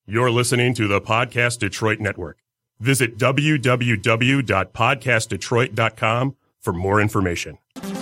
You're listening to the Podcast Detroit Network. Visit www.podcastdetroit.com for more information.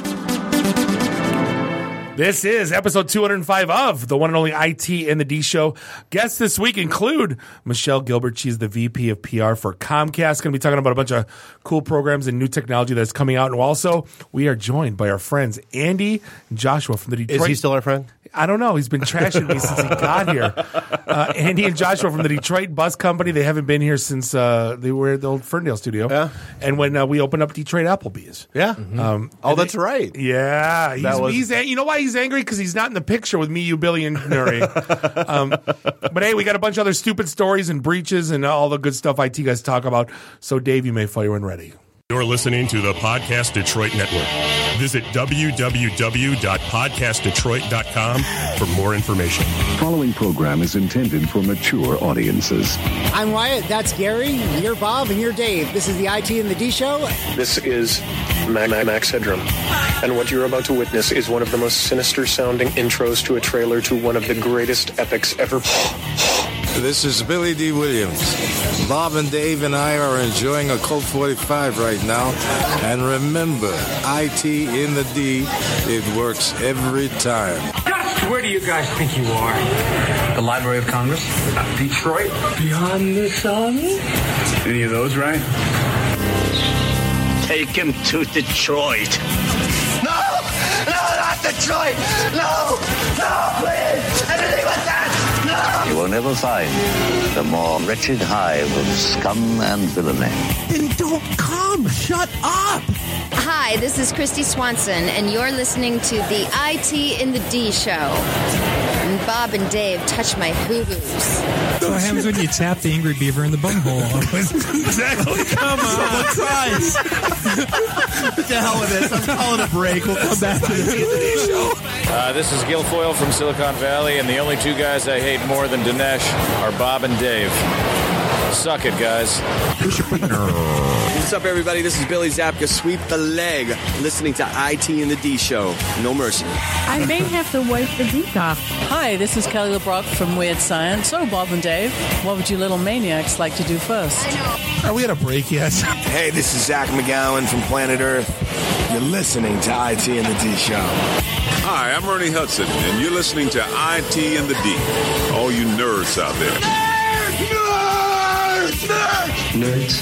This is episode 205 of the one and only IT and the D Show. Guests this week include Michelle Gilbert. She's the VP of PR for Comcast. Going to be talking about a bunch of cool programs and new technology that's coming out. And also, we are joined by our friends Andy and Joshua from the Detroit. Is he still our friend? I don't know. He's been trashing me since he got here. Andy and Joshua from the Detroit Bus Company. They haven't been here since they were at the old Ferndale studio. Yeah. And when we opened up Detroit Applebee's. Yeah. That's right. Yeah. He's you know why he's angry? Because he's not in the picture with me, you, Billy, and Nuri. But hey, we got a bunch of other stupid stories and breaches and all the good stuff IT guys talk about. So, Dave, you may fire when ready. You're listening to the Podcast Detroit Network. Visit www.podcastdetroit.com for more information. Following program is intended for mature audiences. I'm Wyatt, that's Gary, you're Bob, and you're Dave. This is the IT and the D Show. This is Max Headroom, and what you're about to witness is one of the most sinister-sounding intros to a trailer to one of the greatest epics ever. This is Billy D. Williams. Bob and Dave and I are enjoying a Colt 45 right now. And remember, IT in the D, it works every time. Where do you guys think you are? The Library of Congress? Detroit? Beyond the sun? Any of those, right? Take him to Detroit. No! No, not Detroit! No! No, please! Anything but that! No! You will never find the more wretched hive of scum and villainy. Then don't come! Shut up! Hi, this is Christy Swanson, and you're listening to the IT in the D Show. And Bob and Dave touch my hoo-hoos. What happens when you tap the angry beaver in the bunghole? Exactly. Come on. Someone tries. What the hell with this? I'm calling a break. We'll come back to the D Show. This is Guilfoyle from Silicon Valley, and the only two guys I hate more than Dinesh are Bob and Dave. Suck it, guys. What's up, everybody? This is Billy Zapka. Sweep the leg. Listening to IT and the D Show. No mercy. I may have to wipe the geek off. Hi, this is Kelly LeBrock from Weird Science. So, Bob and Dave, what would you little maniacs like to do first? Are we at a break yet? Hey, this is Zach McGowan from Planet Earth. You're listening to IT and the D Show. Hi, I'm Ernie Hudson, and you're listening to IT and the D. All you nerds out there. Nerds.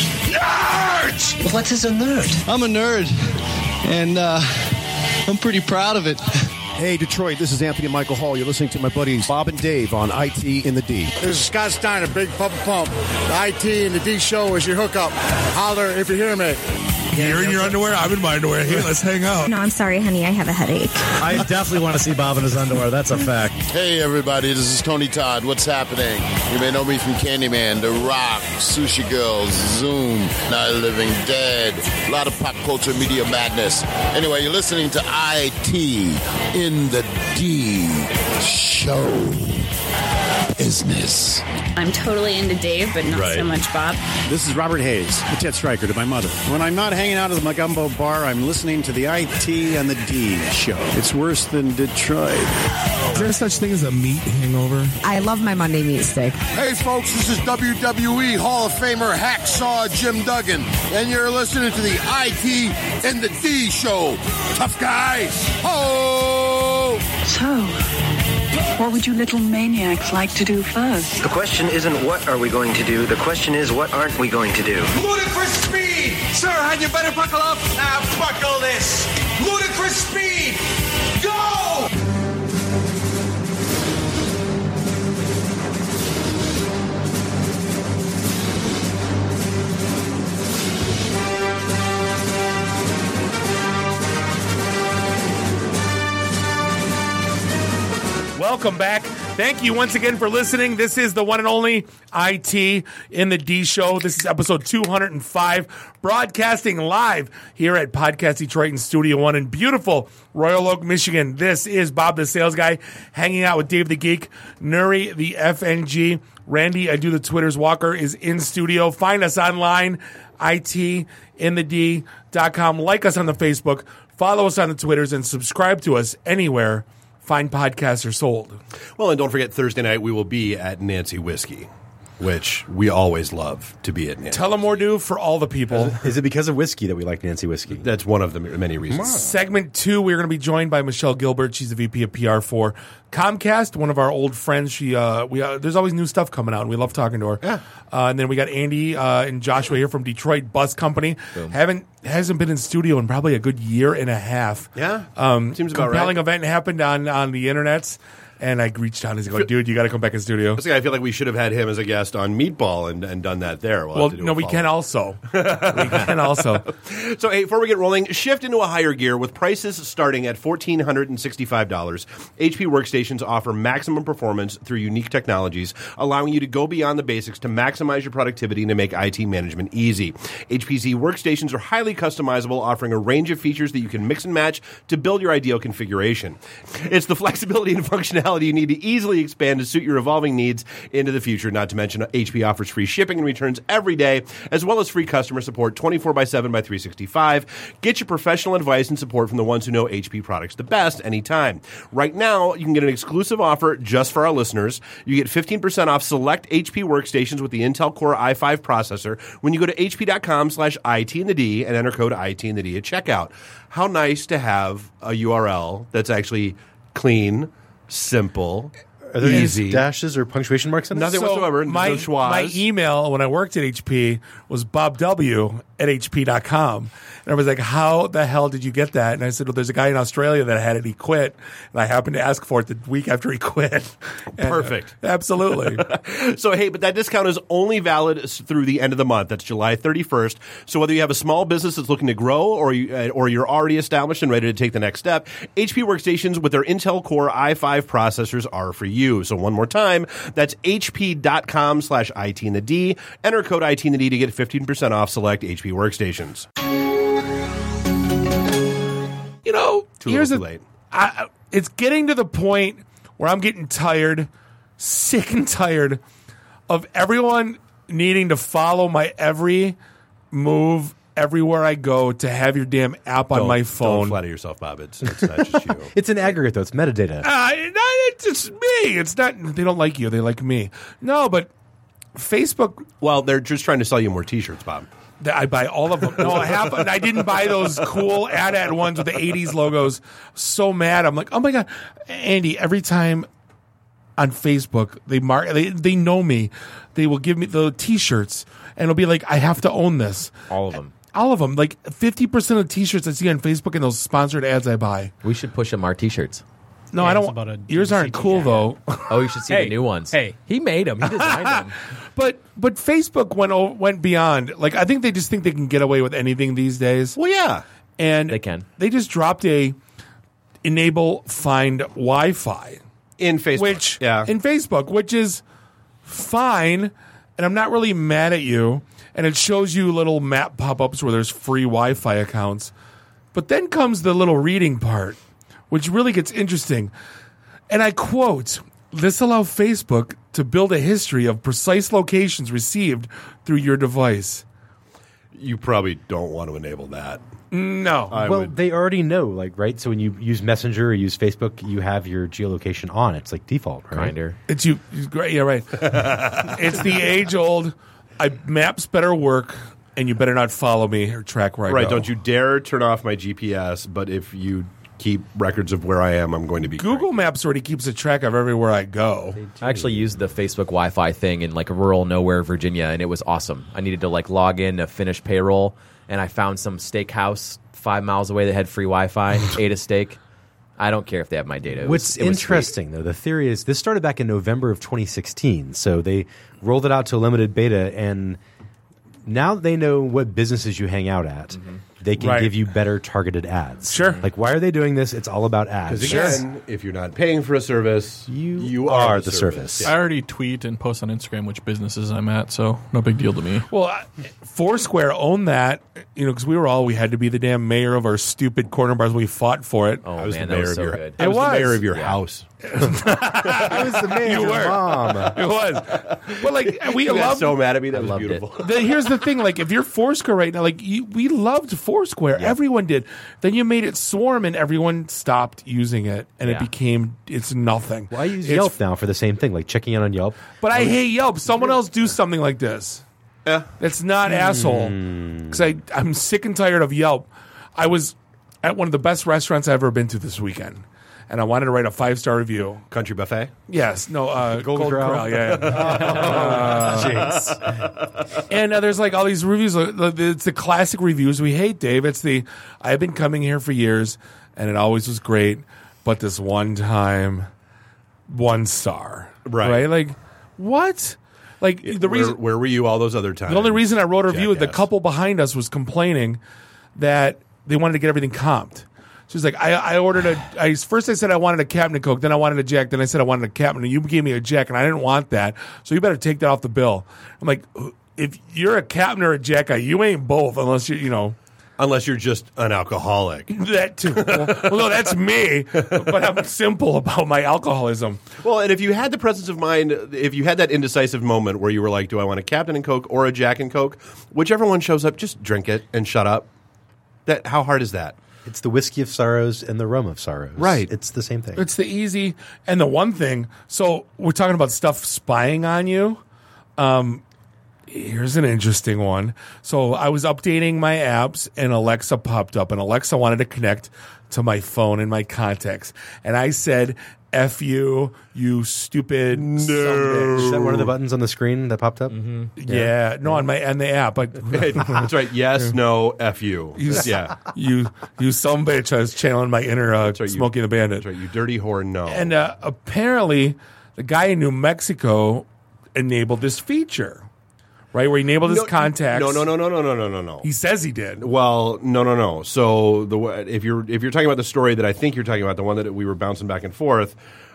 What is a nerd? I'm a nerd, and I'm pretty proud of it. Hey, Detroit, this is Anthony Michael Hall. You're listening to my buddies Bob and Dave on IT in the D. This is Scott Steiner, Big Pump. The IT in the D Show is your hookup. Holler if you hear me. You're in your underwear? I'm in my underwear. Hey, let's hang out. No, I'm sorry, honey. I have a headache. I definitely want to see Bob in his underwear. That's a fact. Hey, everybody. This is Tony Todd. What's happening? You may know me from Candyman, The Rock, Sushi Girls, Zoom, Night of the Living Dead. A lot of pop culture media madness. Anyway, you're listening to IT in the D Show. Business. I'm totally into Dave, but not so much Bob. This is Robert Hayes, the Ted Stryker to my mother. When I'm not hanging out at the Magumbo bar, I'm listening to the IT and the D Show. It's worse than Detroit. Is there such thing as a meat hangover? I love my Monday meat steak. Hey, folks, this is WWE Hall of Famer Hacksaw Jim Duggan, and you're listening to the IT and the D Show. Tough guys. Oh! So, what would you little maniacs like to do first? The question isn't what are we going to do. The question is what aren't we going to do. Ludicrous speed! Sir, and you better buckle up. Now buckle this. Ludicrous speed! Go! Welcome back. Thank you once again for listening. This is the one and only IT in the D Show. This is episode 205, broadcasting live here at Podcast Detroit in Studio One in beautiful Royal Oak, Michigan. This is Bob the Sales Guy hanging out with Dave the Geek, Nuri the FNG, Randy I Do the Twitters Walker is in studio. Find us online, itinthed.com. Like us on the Facebook, follow us on the Twitters, and subscribe to us anywhere fine podcasts are sold. Well, and don't forget, Thursday night we will be at Nancy Whiskey, which we always love to be at Nancy. Tell them more, do for all the people. Is it because of whiskey that we like Nancy Whiskey? That's one of the many reasons. Segment 2, we're going to be joined by Michelle Gilbert. She's the VP of PR for Comcast, one of our old friends. She, there's always new stuff coming out, and we love talking to her. Yeah. And then we got Andy and Joshua here from Detroit Bus Company. Hasn't been in studio in probably a good year and a half. Yeah, seems about right. Compelling event happened on the internets. And I reached out and he's like, dude, you got to come back in studio. I feel like we should have had him as a guest on Meatball and done that there. We can also. So, hey, before we get rolling, shift into a higher gear with prices starting at $1,465. HP workstations offer maximum performance through unique technologies, allowing you to go beyond the basics to maximize your productivity and to make IT management easy. HPZ workstations are highly customizable, offering a range of features that you can mix and match to build your ideal configuration. It's the flexibility and functionality you need to easily expand to suit your evolving needs into the future. Not to mention, HP offers free shipping and returns every day, as well as free customer support 24/7 by 365. Get your professional advice and support from the ones who know HP products the best anytime. Right now, you can get an exclusive offer just for our listeners. You get 15% off select HP workstations with the Intel Core i5 processor when you go to hp.com/IT&D and enter code IT&D at checkout. How nice to have a URL that's actually clean, simple, Are there easy. any dashes or punctuation marks in it? Nothing whatsoever. My email when I worked at HP was bobw@hp.com. And I was like, how the hell did you get that? And I said, well, there's a guy in Australia that had it. He quit. And I happened to ask for it the week after he quit. And, Perfect. Absolutely. So, hey, but that discount is only valid through the end of the month. That's July 31st. So whether you have a small business that's looking to grow or you're already established and ready to take the next step, HP workstations with their Intel Core i5 processors are for you. So one more time, that's hp.com/IT&D. Enter code IT&D to get 15% off select HP workstations. You know, Too late. It's getting to the point where I'm getting tired, sick and tired of everyone needing to follow my every move everywhere I go to have your damn app on my phone. Don't flatter yourself, Bob. It's not just you. It's an aggregate, though. It's metadata. It's me. It's not. They don't like you. They like me. No, but Facebook. Well, they're just trying to sell you more T-shirts, Bob. I buy all of them. No, I have. I didn't buy those cool ad ones with the 80s logos. So mad. I'm like, oh my God. Andy, every time on Facebook, they know me. They will give me the T-shirts and it'll be like, I have to own this. All of them. All of them. Like 50% of T-shirts I see on Facebook and those sponsored ads I buy. We should push them our T-shirts. No, I don't. Yours aren't cool though. Oh, you should see the new ones. Hey, he made them. He designed them. But Facebook went beyond. Like I think they just think they can get away with anything these days. Well, yeah, and they can. They just dropped a enable find Wi-Fi in Facebook, which is fine. And I'm not really mad at you. And it shows you little map pop-ups where there's free Wi-Fi accounts. But then comes the little reading part, which really gets interesting. And I quote, this allows Facebook to build a history of precise locations received through your device. You probably don't want to enable that. No. They already know, right? So when you use Messenger or use Facebook, you have your geolocation on. It's like default, right? Grindr. It's you. Yeah, right. It's the age-old, maps better work, and you better not follow me or track where I go. Right, don't you dare turn off my GPS, but if you keep records of where I am, I'm going to be Google Maps already keeps a track of everywhere I go. I actually used the Facebook Wi-Fi thing in rural nowhere Virginia, and it was awesome. I needed to log in to finish payroll, and I found some steakhouse 5 miles away that had free Wi-Fi, ate a steak. I don't care if they have my data. What's interesting, though, the theory is this started back in November of 2016, so they rolled it out to a limited beta, and now they know what businesses you hang out at. Mm-hmm. They can give you better targeted ads. Sure. Why are they doing this? It's all about ads. Because again, if you're not paying for a service, you are the service. I already tweet and post on Instagram which businesses I'm at, so no big deal to me. Well, Foursquare owned that, because we had to be the damn mayor of our stupid corner bars. We fought for it. Oh, I was man, the mayor that was so of your. good. I was the mayor of your house. I was the mayor of your mom. It was. But we you got loved. So mad at me. That was beautiful. Here's the thing: if you're Foursquare right now, we loved Foursquare. Yeah. Everyone did. Then you made it Swarm, and everyone stopped using it, and it's nothing. Well, I use Yelp now for the same thing, like checking in on Yelp. But I hate Yelp. Someone else do something like this. Yeah. It's not asshole. Because I'm sick and tired of Yelp. I was at one of the best restaurants I've ever been to this weekend, and I wanted to write a 5-star review. Country Buffet? Yes. No, Gold Corral. Yeah. And there's like all these reviews. It's the classic reviews we hate, Dave. It's I've been coming here for years, and it always was great, but this one time, 1 star. Right. Like, what? Like the reason where were you all those other times? The only reason I wrote a review, Jackass. the couple behind us was complaining that they wanted to get everything comped. She's like, I ordered first I said I wanted a Captain and Coke, then I wanted a Jack, then I said I wanted a Captain, and you gave me a Jack, and I didn't want that, so you better take that off the bill. I'm like, if you're a Captain or a Jack guy, you ain't both unless Unless you're just an alcoholic. That too. Well, no, that's me, but I'm simple about my alcoholism. Well, and if you had the presence of mind, if you had that indecisive moment where you were like, do I want a Captain and Coke or a Jack and Coke? Whichever one shows up, just drink it and shut up. How hard is that? It's the whiskey of sorrows and the rum of sorrows. Right. It's the same thing. It's the easy. And the one thing, so we're talking about stuff spying on you. Here's an interesting one. So I was updating my apps, and Alexa popped up, and Alexa wanted to connect to my phone and my contacts. And I said, F you, you stupid sumbitch. Is that one of the buttons on the screen that popped up? Mm-hmm. Yeah. No, on the app. But that's right. Yes, no, F you. You sumbitch. I was channeling my inner Smokey the Bandit. That's right. You dirty whore, no. And apparently, the guy in New Mexico enabled this feature. Right, where he enabled his contacts. No. He says he did. Well, no. So if you're talking about the story that I think you're talking about, the one that we were bouncing back and forth,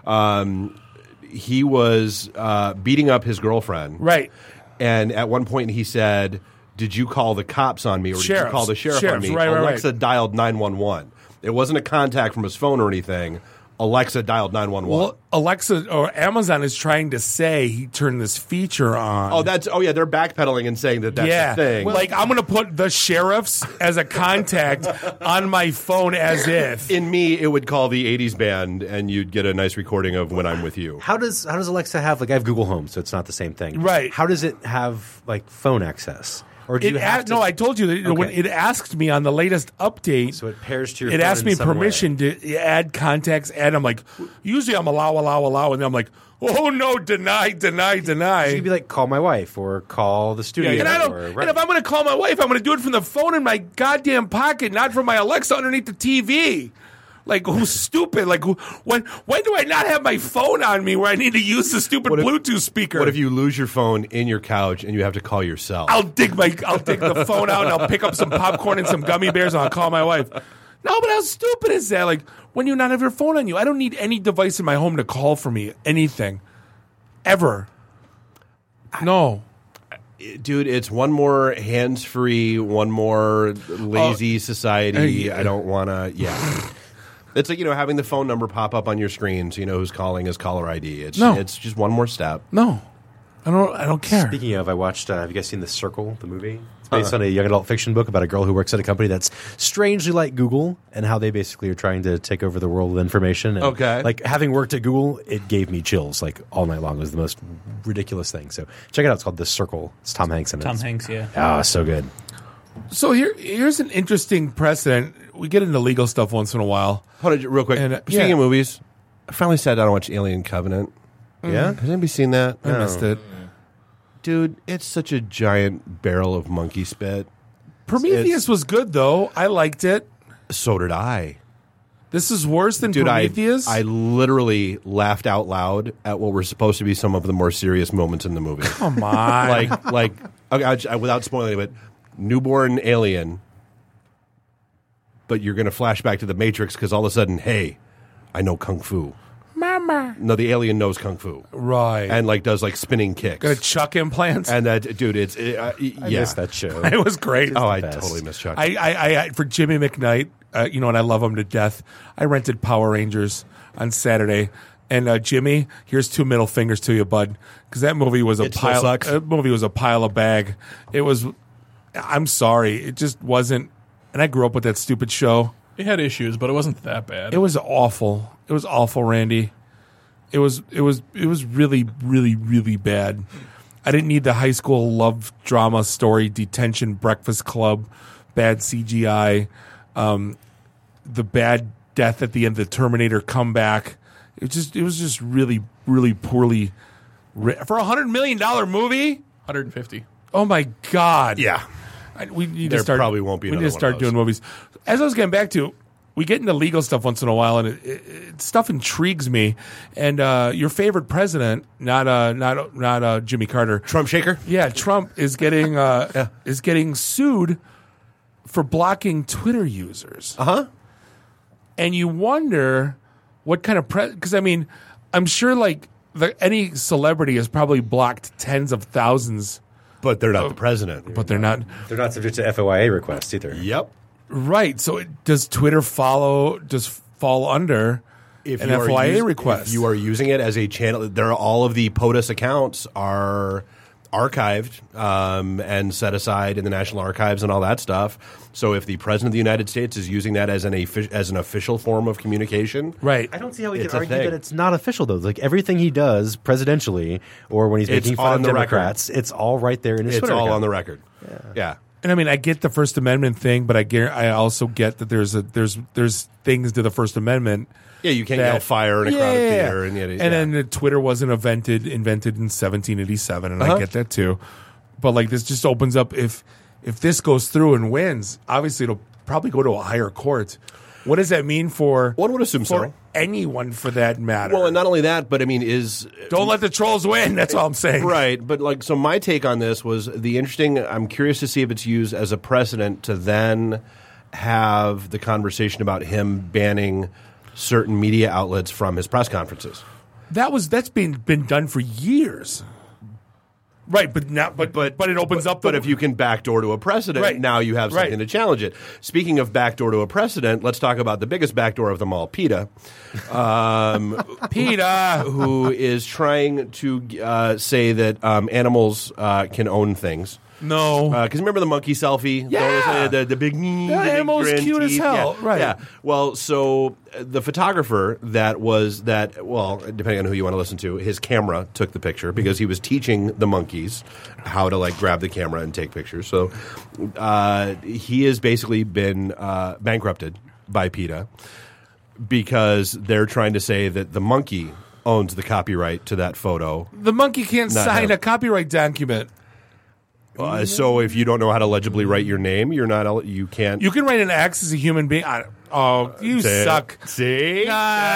he was beating up his girlfriend. Right. And at one point he said, "Did you call the cops on me, or did you call the sheriff on me?" Right, Alexa dialed 911. It wasn't a contact from his phone or anything. Alexa dialed 911. Well, Alexa or Amazon is trying to say he turned this feature on. They're backpedaling and saying that's the thing. Well, like, I'm going to put the sheriffs as a contact on my phone as if. In me, it would call the 80s band, and you'd get a nice recording of When I'm With You. How does Alexa have, like, I have Google Home, so it's not the same thing. Right. How does it have, like, phone access? Or do you have to? No, I told you that when it asked me on the latest update. So it pairs to your phone. It asked me permission to add contacts, and I'm like, usually I'm allow, and then I'm like, oh no, deny. So you'd be like, call my wife or call the studio. And if I'm going to call my wife, I'm going to do it from the phone in my goddamn pocket, not from my Alexa underneath the TV. Like, who's stupid? Like, when do I not have my phone on me where I need to use the stupid Bluetooth speaker? What if you lose your phone in your couch and you have to call yourself? I'll dig the phone out, and I'll pick up some popcorn and some gummy bears, and I'll call my wife. No, but how stupid is that? Like, when you not have your phone on you, I don't need any device in my home to call for me. Anything. Ever. No. Dude, it's one more hands-free, one more lazy society. I don't want to, It's like, having the phone number pop up on your screen so you know who's calling is caller ID. It's just one more step. No. I don't care. Speaking of, I watched, have you guys seen The Circle, the movie? It's based on a young adult fiction book about a girl who works at a company that's strangely like Google, and how they basically are trying to take over the world with information. And, like, having worked at Google, it gave me chills, like, all night long. It was the most ridiculous thing. So check it out. It's called The Circle. It's Tom Hanks in it. Tom Hanks, yeah. Oh, so good. So here's an interesting precedent. We get into legal stuff once in a while. Hold on, real quick. Speaking of movies, I finally sat down and watched Alien Covenant. Yeah? Has anybody seen that? I missed it. Dude, it's such a giant barrel of monkey spit. Prometheus was good, though. I liked it. So did I. This is worse than Prometheus? I literally laughed out loud at what were supposed to be some of the more serious moments in the movie. Come on. Without spoiling it, newborn alien, but you're going to flash back to the Matrix because all of a sudden, hey, I know Kung Fu. Mama. No, the alien knows Kung Fu. Right. And, does, spinning kicks. Got Chuck implants? And that, dude, it's, I missed that show. It was great. I totally missed Chuck. I for Jimmy McKnight, and I love him to death, I rented Power Rangers on Saturday. And Jimmy, here's 2 middle fingers to you, bud, because that movie was a pile. That movie was a pile of bag. It was. I'm sorry, it just wasn't and I grew up with that stupid show. It had issues, but it wasn't that bad. It was awful. It was awful, Randy. It was really, really, really bad. I didn't need the high school love drama story, detention, Breakfast Club, bad CGI, the bad death at the end of the Terminator comeback. It was just really, really poorly written. For $100 million movie? 150. Oh my God. Yeah. We need There to start. probably won't be We need another to start one of those. doing movies. As I was getting back to, we get into legal stuff once in a while, and stuff intrigues me. And your favorite president, not Jimmy Carter, Trump shaker. Yeah, Trump is getting is getting sued for blocking Twitter users. And you wonder what kind of because I mean, I'm sure like any celebrity has probably blocked tens of thousands. But they're not the president. But they're not. They're not subject to FOIA requests either. Yep. Right. So does Twitter fall under an FOIA request? If you are using it as a channel, all of the POTUS accounts are archived and set aside in the National Archives and all that stuff. So if the President of the United States is using that as an official form of communication, right? I don't see how we it's can a argue thing. that it's not official, though. Like everything he does presidentially or when he's It's making fun on of the record. Democrats, it's all right there in his It's Twitter all account. on the record. Yeah. And I mean, I get the First Amendment thing, but I also get that there's things to the First Amendment. Yeah, you can't yell fire in a crowded theater, and then Twitter wasn't invented in 1787, and I get that too. But like this just opens up if this goes through and wins, obviously it'll probably go to a higher court. What does that mean for one would assume for anyone for that matter? Well, and not only that, but I mean, don't let the trolls win. That's all I'm saying. Right, but like, so my take on this was I'm curious to see if it's used as a precedent to then have the conversation about him banning certain media outlets from his press conferences. That's been done for years. Right, but it opens up. But if you can backdoor to a precedent, now you have something to challenge it. Speaking of backdoor to a precedent, let's talk about the biggest backdoor of them all, PETA. PETA, who is trying to say that animals can own things. No, because remember the monkey selfie? Yeah, the big animal's grin cute as teeth? hell. Yeah. Right. Yeah. Well, so the photographer depending on who you want to listen to, his camera took the picture because he was teaching the monkeys how to like grab the camera and take pictures. So he has basically been bankrupted by PETA because they're trying to say that the monkey owns the copyright to that photo. The monkey can't Not sign him. a copyright document. So if you don't know how to legibly write your name, you can't. You can write an X as a human being. You See? suck. See?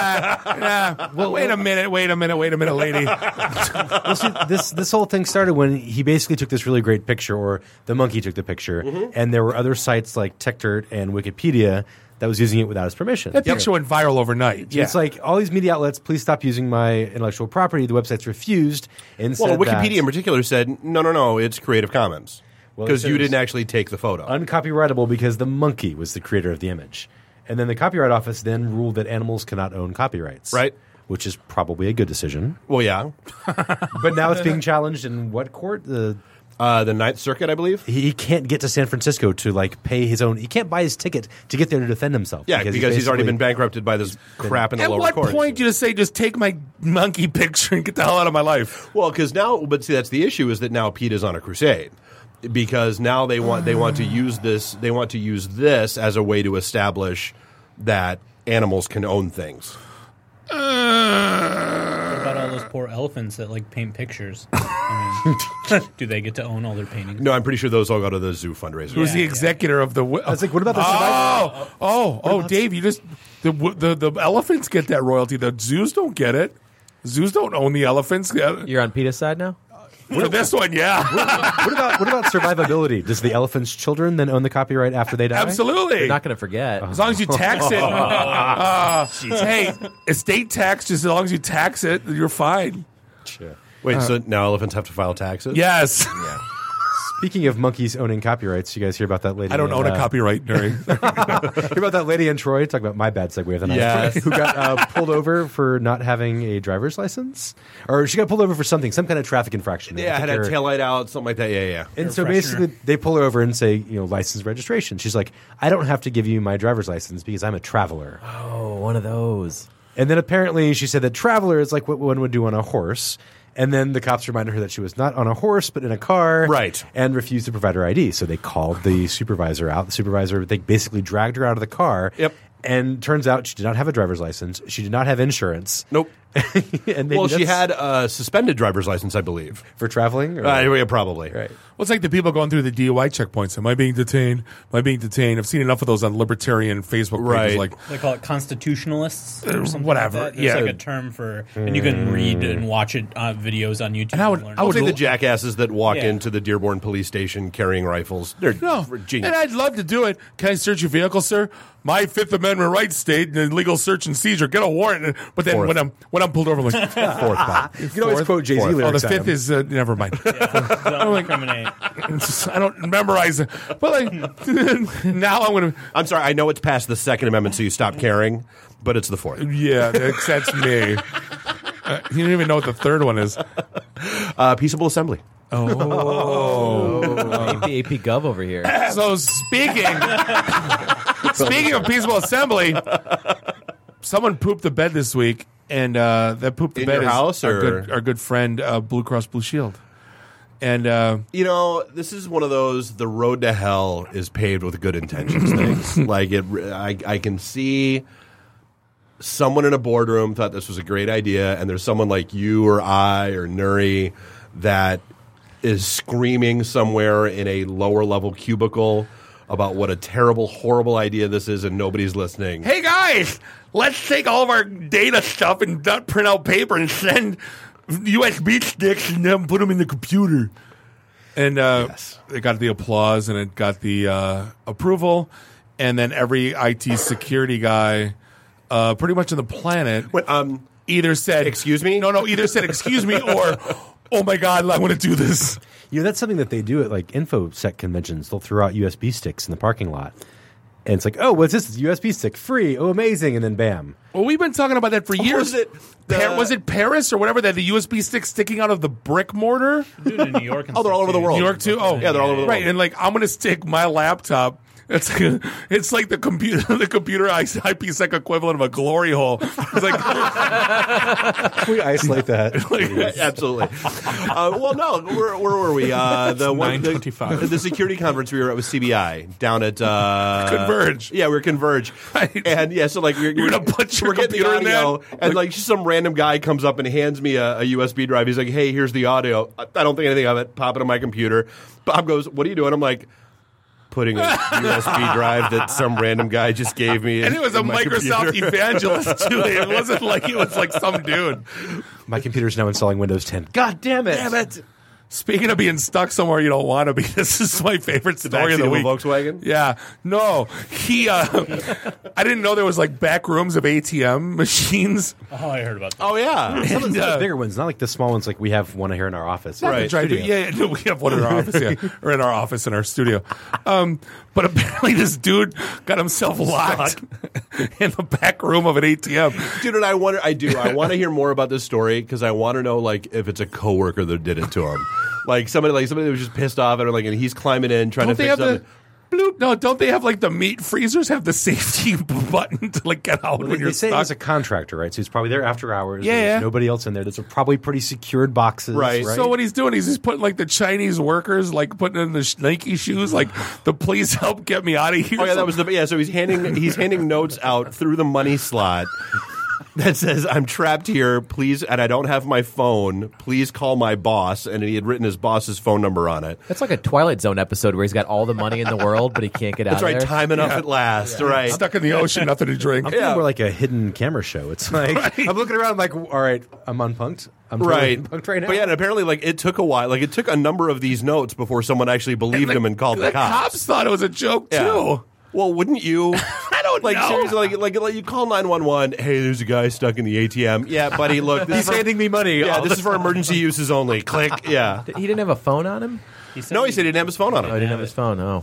Well, wait a minute, lady. Well, see, this whole thing started when he basically took this really great picture, or the monkey took the picture, and there were other sites like TechDirt and Wikipedia that was using it without his permission. That picture went viral overnight. It's like, all these media outlets, please stop using my intellectual property. The website's refused. And Well, said Wikipedia that in particular said, no, it's Creative Commons. Well, Because it you says didn't actually take the photo. uncopyrightable because the monkey was the creator of the image. And then the Copyright Office then ruled that animals cannot own copyrights. Right. Which is probably a good decision. Well, yeah. But now it's being challenged in what court? The Ninth Circuit, I believe. He can't get to San Francisco to like pay his own. He can't buy his ticket to get there to defend himself. Yeah, because he's already basically- been bankrupted by this crap in the At lower what courts. point do you just say, just take my monkey picture and get the hell out of my life? Well, because now, but see, that's the issue is that now PETA's on a crusade because now they want to use this. They want to use this as a way to establish that animals can own things. What about all those poor elephants that like paint pictures? I mean, do they get to own all their paintings? No, I'm pretty sure those all go to the zoo fundraiser. Who's the executor of the? I was like, what about the Oh, Dave, you just the elephants get that royalty. The zoos don't get it. Zoos don't own the elephants. You're on PETA's side now? For this one, yeah. What about survivability? Does the elephant's children then own the copyright after they die? Absolutely. You're not going to forget. As long as you tax it. Hey, estate tax, just as long as you tax it, you're fine. Wait, so now elephants have to file taxes? Yes. Speaking of monkeys owning copyrights, you guys hear about that lady? I don't own a copyright, Nuri. Hear about that lady in Troy? Talk about my bad segue of the night. Yes. Who got pulled over for not having a driver's license? Or she got pulled over for something, some kind of traffic infraction. Yeah, had a taillight out, something like that. Yeah. And so basically, they pull her over and say, license registration. She's like, I don't have to give you my driver's license because I'm a traveler. Oh, one of those. And then apparently she said that traveler is like what one would do on a horse. And then the cops reminded her that she was not on a horse, but in a car. Right. And refused to provide her ID. So they called the supervisor out. The supervisor, they basically dragged her out of the car. Yep. And turns out she did not have a driver's license. She did not have insurance. Nope. And well, she had a suspended driver's license, I believe. For traveling? Yeah, probably. Right. Well, it's like the people going through the DUI checkpoints. Am I being detained? Am I being detained? I've seen enough of those on libertarian Facebook pages. Right. Like, they call it constitutionalists or something whatever. like that. There's Yeah. like a term for, and you can read and watch it videos on YouTube. And I would learn. say the jackasses that walk Yeah. into the Dearborn police station carrying rifles. They're genius. And I'd love to do it. Can I search your vehicle, sir? My Fifth Amendment rights state and legal search and seizure. Get a warrant. But then Fourth. when I'm pulled over, I'm like Fourth spot. You can always quote Jay-Z Fourth. lyrics. Oh, the at fifth him. is never mind. Don't incriminate. I don't memorize it. But like now I'm sorry. I know it's past the Second Amendment, so you stop caring. But it's the fourth. Yeah, that's me. You don't even know what the third one is. Peaceable assembly. Oh. AP Gov over here. So speaking of peaceable assembly, someone pooped the bed this week, and that pooped the In bed your is house, or? our good friend Blue Cross Blue Shield. And this is one of those. The road to hell is paved with good intentions things. Like I can see someone in a boardroom thought this was a great idea, and there's someone like you or I or Nuri that is screaming somewhere in a lower level cubicle about what a terrible, horrible idea this is, and nobody's listening. hey guys, let's take all of our data stuff and not print out paper and send USB sticks and then put them in the computer. And it got the applause and it got the approval, and then every IT security guy, pretty much on the planet, either said "Excuse me," either said "Excuse me" or "Oh my God, I want to do this." That's something that they do at like InfoSec conventions. They'll throw out USB sticks in the parking lot. And it's like, oh, what's this? It's a USB stick, free. Oh, amazing. And then bam. Well, we've been talking about that for years. Was it Paris or whatever that the USB stick sticking out of the brick mortar? Dude, in New York. And they're all over the world. New York too. Oh, yeah, they're all over the world. Right, and like I'm going to stick my laptop. It's like the computer IPsec equivalent of a glory hole. It's like we isolate that. Absolutely. Well, no, where were we? The security conference we were at with CBI down at Converge. Yeah, we were Converge, and so like you're gonna put your we're getting the computer in audio, there? and like some random guy comes up and hands me a USB drive. He's like, "Hey, here's the audio." I don't think anything of it. Pop it on my computer. Bob goes, "What are you doing?" I'm like, putting a USB drive that some random guy just gave me. And it was a Microsoft computer. evangelist, too. It wasn't like it was like some dude. My computer's now installing Windows 10. God damn it. Damn it. Speaking of being stuck somewhere you don't want to be, this is my favorite story of the week. Volkswagen? Yeah. No. I didn't know there was like back rooms of ATM machines. Oh, I heard about that. Oh, yeah. Some of the bigger ones, not like the small ones like we have one here in our office. Right. Yeah, no, we have one in our office, or in our office in our studio. But apparently this dude got himself locked in the back room of an ATM. Dude, and I want to hear more about this story because I want to know like if it's a coworker that did it to him. Like somebody that was just pissed off and he's climbing in trying to fix something. Bloop. No, don't they have like the meat freezers have the safety button to like get out when you're they say stuck? he's a contractor, right? So he's probably there after hours. Yeah, There's yeah. nobody else in there. Those are probably pretty secured boxes, right? So what he's doing, he's just putting like the Chinese workers, like putting in the Nike shoes, like the please help get me out of here. Oh yeah, that was So he's handing notes out through the money slot. That says, "I'm trapped here, please, and I don't have my phone. Please call my boss." And he had written his boss's phone number on it. That's like a Twilight Zone episode where he's got all the money in the world, but he can't get out That's of right, there. time enough at last. Right, stuck in the ocean, nothing to drink. I'm thinking more like a hidden camera show. It's like I'm looking around, like, all right, I'm unpunked. I'm totally unpunked right now. But yeah, and apparently, like it took a while. Like it took a number of these notes before someone actually believed him and called the cops. Thought it was a joke too. Well, wouldn't you? I don't Like seriously, like you call 911. Hey, there's a guy stuck in the ATM. Yeah, buddy, look, He's handing me money. Yeah, this is for emergency uses only. Click. Yeah. He didn't have a phone on him? He said he didn't have his phone on him. Oh, he didn't have his phone. Oh.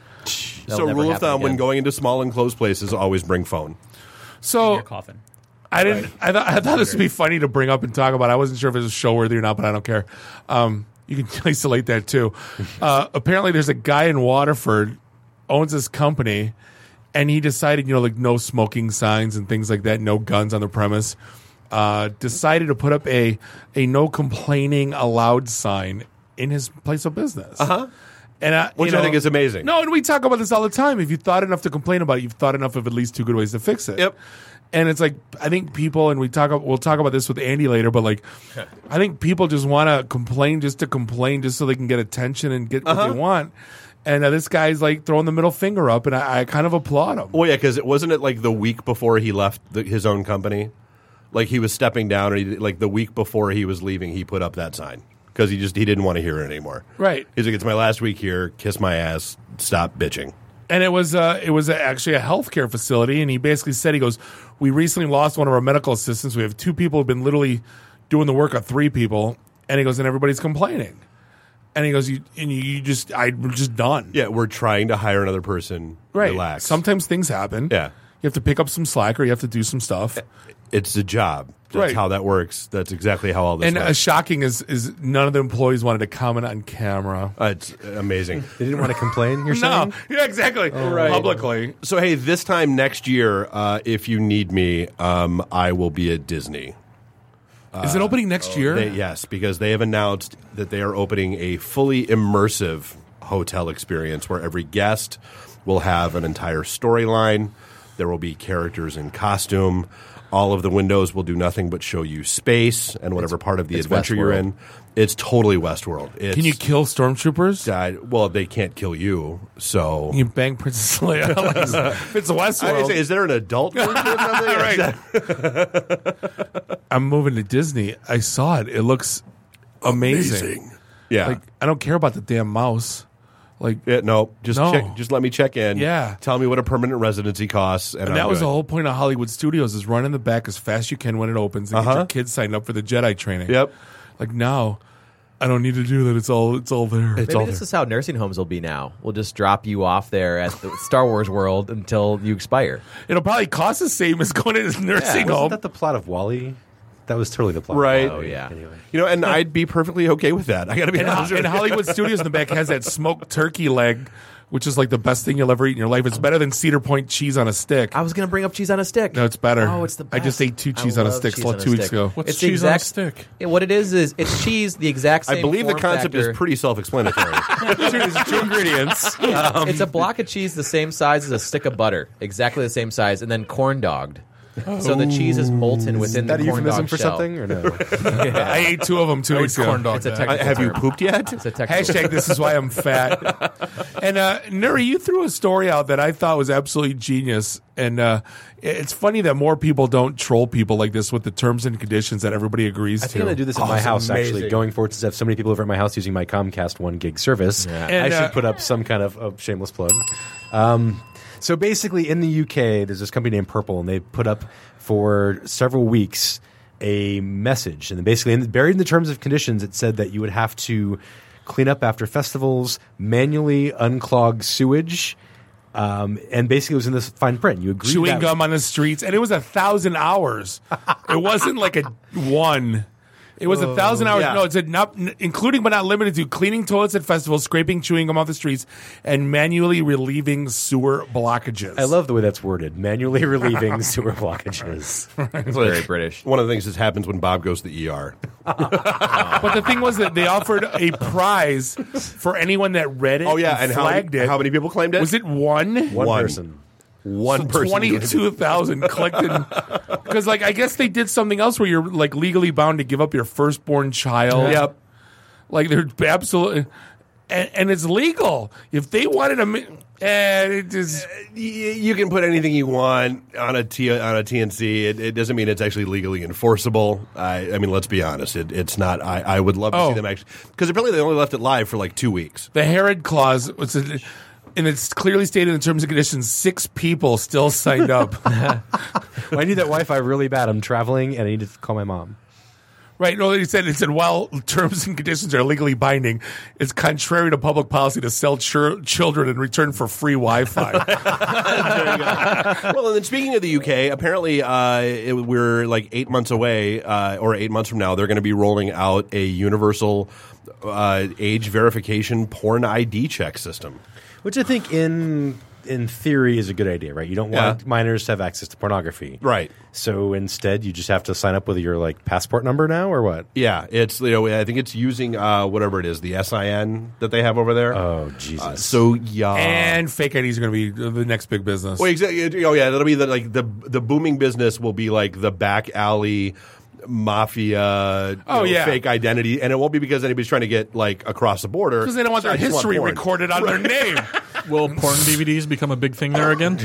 So rule of thumb when going into small enclosed places, always bring phone. So your coffin. I didn't. I thought this would be funny to bring up and talk about. I wasn't sure if it was show worthy or not, but I don't care. You can isolate that too. Apparently, there's a guy in Waterford owns this company, and he decided, like no smoking signs and things like that, no guns on the premise. Decided to put up a no complaining allowed sign in his place of business. And which I think is amazing. No, and we talk about this all the time. If you thought enough to complain about it, you've thought enough of at least two good ways to fix it. Yep. And it's like, I think people, and we'll talk about this with Andy later, but like, I think people just want to complain just so they can get attention and get what they want. And this guy's like throwing the middle finger up, and I kind of applaud him. Well, yeah, because wasn't it like the week before he left his own company? Like he was stepping down, or like the week before he was leaving, he put up that sign. Because he didn't want to hear it anymore. Right. He's like, it's my last week here. Kiss my ass. Stop bitching. And it was actually a healthcare facility, and he basically said, he goes, we recently lost one of our medical assistants. We have 2 people who've been literally doing the work of 3 people, and he goes, and everybody's complaining. And he goes, I'm just done. Yeah, we're trying to hire another person. Right. Relax. Sometimes things happen. Yeah. You have to pick up some slack, or you have to do some stuff. It's a job. That's how that works. That's exactly how all this works. And shocking is none of the employees wanted to comment on camera. It's amazing. They didn't want to complain, you're saying? No. Yeah, exactly. Publicly. So, hey, this time next year, if you need me, I will be at Disney. Is it opening next year? Yes, because they have announced that they are opening a fully immersive hotel experience where every guest will have an entire storyline. There will be characters in costume. All of the windows will do nothing but show you space and whatever part of the adventure you're in. It's totally Westworld. Can you kill stormtroopers? Well, they can't kill you, so... You bang Princess Leia. It's Westworld. Is there an adult version or something? Right. I'm moving to Disney. I saw it. It looks amazing. Yeah. Like, I don't care about the damn mouse. Like, just let me check in. Yeah. Tell me what a permanent residency costs. And that was the whole point of Hollywood Studios, is run in the back as fast as you can when it opens and get your kids signed up for the Jedi training. Yep. Like now, I don't need to do that. It's all there. Maybe this is how nursing homes will be now. We'll just drop you off there at the Star Wars world until you expire. It'll probably cost the same as going to this nursing home. Wasn't that the plot of WALL-E? That was totally the plot. Right. Oh, yeah. Anyway. And I'd be perfectly okay with that. I got to be honest. And Hollywood Studios in the back has that smoked turkey leg, which is like the best thing you'll ever eat in your life. It's better than Cedar Point cheese on a stick. I was going to bring up cheese on a stick. No, it's better. Oh, it's the best. I just ate 2 cheese on a stick 2 weeks ago. What's cheese on a stick? Yeah, what it is it's cheese, the exact same I believe the form concept factor. is pretty self-explanatory. two ingredients. It's a block of cheese the same size as a stick of butter, exactly the same size, and then corn dogged. So the cheese is molten within the corn dog euphemism for shell. something or no? I ate 2 of them 2 weeks ago. It's a technical Have you term. pooped yet? It's a technical Hashtag this is why I'm fat. And Nuri, you threw a story out that I thought was absolutely genius. And it's funny that more people don't troll people like this with the terms and conditions that everybody agrees I to. think I'm going to do this at my house, actually. Going forward, since I have so many people over at my house using my Comcast 1 gig service, I should put up some kind of shameless plug. So basically, in the UK, there's this company named Purple, and they put up for several weeks a message. And basically, buried in the terms and conditions, it said that you would have to clean up after festivals, manually unclog sewage, and basically it was in this fine print. You agree chewing gum on the streets, and it was 1,000 hours. It wasn't like a one. It was 1,000 hours. Yeah. No, it said not including but not limited to cleaning toilets at festivals, scraping chewing gum off the streets, and manually relieving sewer blockages. I love the way that's worded. Manually relieving sewer blockages. It's very British. One of the things that happens when Bob goes to the ER. But the thing was that they offered a prize for anyone that read it. Oh, yeah. And flagged it. how many people claimed it? Was it one? One person. One person. 22,000 collected. Because, like, I guess they did something else where you're, like, legally bound to give up your firstborn child. Yep. Like, they're absolutely... And it's legal. If they wanted to... it just... You can put anything you want on a TNC. It doesn't mean it's actually legally enforceable. I mean, let's be honest. It's not. I would love to see them actually... Because apparently they only left it live for, like, 2 weeks. The Herod clause was... And it's clearly stated in the terms and conditions, 6 people still signed up. Well, I need that Wi-Fi really bad. I'm traveling, and I need to call my mom. Right. No, it said, while terms and conditions are legally binding, it's contrary to public policy to sell children in return for free Wi-Fi. Well, and then speaking of the UK, apparently we're like 8 months away, or 8 months from now, they're going to be rolling out a universal age verification porn ID check system. Which I think in theory is a good idea, right? You don't want minors to have access to pornography. Right. So instead you just have to sign up with your like passport number now or what? Yeah, it's I think it's using whatever it is, the SIN that they have over there. Oh, Jesus. And fake IDs are going to be the next big business. Well, exactly. Oh yeah, that'll be the booming business will be like the back alley mafia fake identity, and it won't be because anybody's trying to get like across the border because they don't want their history recorded on their name. Will porn DVDs become a big thing there again?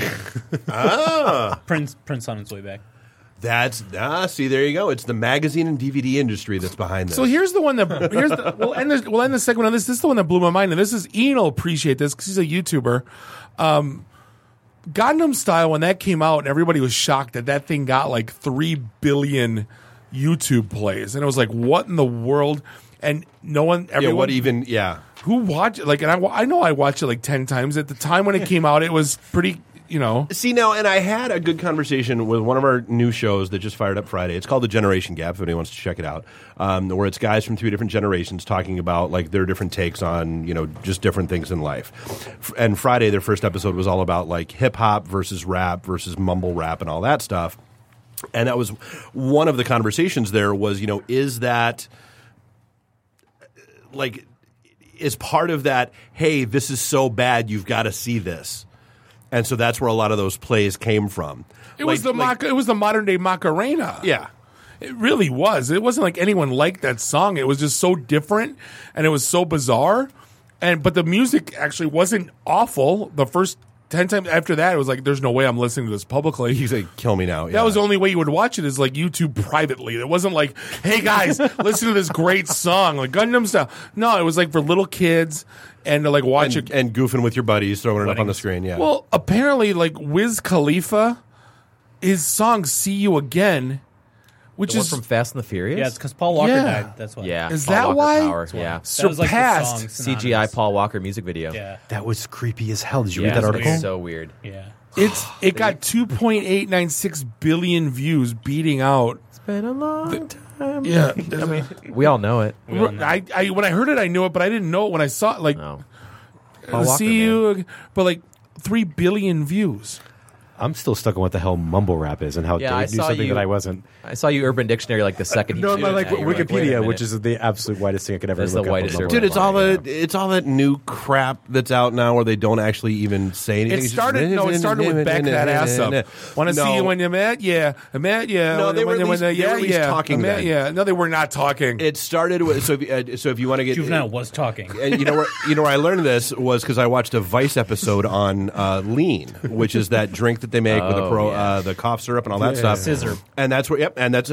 Prince on its way back. That's see, there you go. It's the magazine and DVD industry that's behind this. So here's the one that we'll end the segment on this. This is the one that blew my mind, and this is Ian will appreciate this because he's a YouTuber. Gangnam Style, when that came out, and everybody was shocked that thing got like 3 billion YouTube plays, and it was like, what in the world? And no one, everyone, who watched it? Like, and I know I watched it like 10 times at the time when it came out. It was pretty. See now, and I had a good conversation with one of our new shows that just fired up Friday. It's called The Generation Gap, if anybody wants to check it out, where it's guys from 3 different generations talking about like their different takes on, just different things in life. And Friday, their first episode was all about like hip hop versus rap versus mumble rap and all that stuff. And that was one of the conversations there was, is that like, is part of that, hey, this is so bad, you've got to see this. And so that's where a lot of those plays came from. It was the modern day Macarena. Yeah. It really was. It wasn't like anyone liked that song. It was just so different and it was so bizarre. But the music actually wasn't awful. The first 10 times after that, it was like, there's no way I'm listening to this publicly. He's like, kill me now. Yeah. That was the only way you would watch it is like YouTube privately. It wasn't like, hey guys, listen to this great song, like Gundam Style. No, it was like for little kids and to like watch it. And goofing with your buddies, throwing it up on the screen, yeah. Well, apparently like Wiz Khalifa, his song See You Again, which the is one from Fast and the Furious? Yeah, it's because Paul Walker died. That's why. Yeah. Is Paul that Walker why? Power. Yeah. Surpassed. CGI Paul Walker music video. Yeah. That was creepy as hell. Did you read that article? It's so weird. Yeah. It got 2.896 billion views, beating out. It's been a long time. Yeah. I mean, we all know it. When I heard it, I knew it, but I didn't know it when I saw it. Like, Paul Walker, see you, but like 3 billion views. I'm still stuck on what the hell mumble rap is and how Dave knew something that I wasn't. I saw you Urban Dictionary like the second. No, like Wikipedia, which is the absolute whitest thing I could ever. It's the whitest. Dude, it's all that new crap that's out now where they don't actually even say anything. It started with Back That Ass Up. Want to see you when you're mad? Yeah. Mad? Yeah. No, they were at least talking then. Yeah. No, they were not talking. It started with so if you want to get Juvenile was talking. And you know where I learned this was because I watched a Vice episode on Lean, which is that drink that they make with the cough syrup and all that stuff. Scissor. And that's where and that's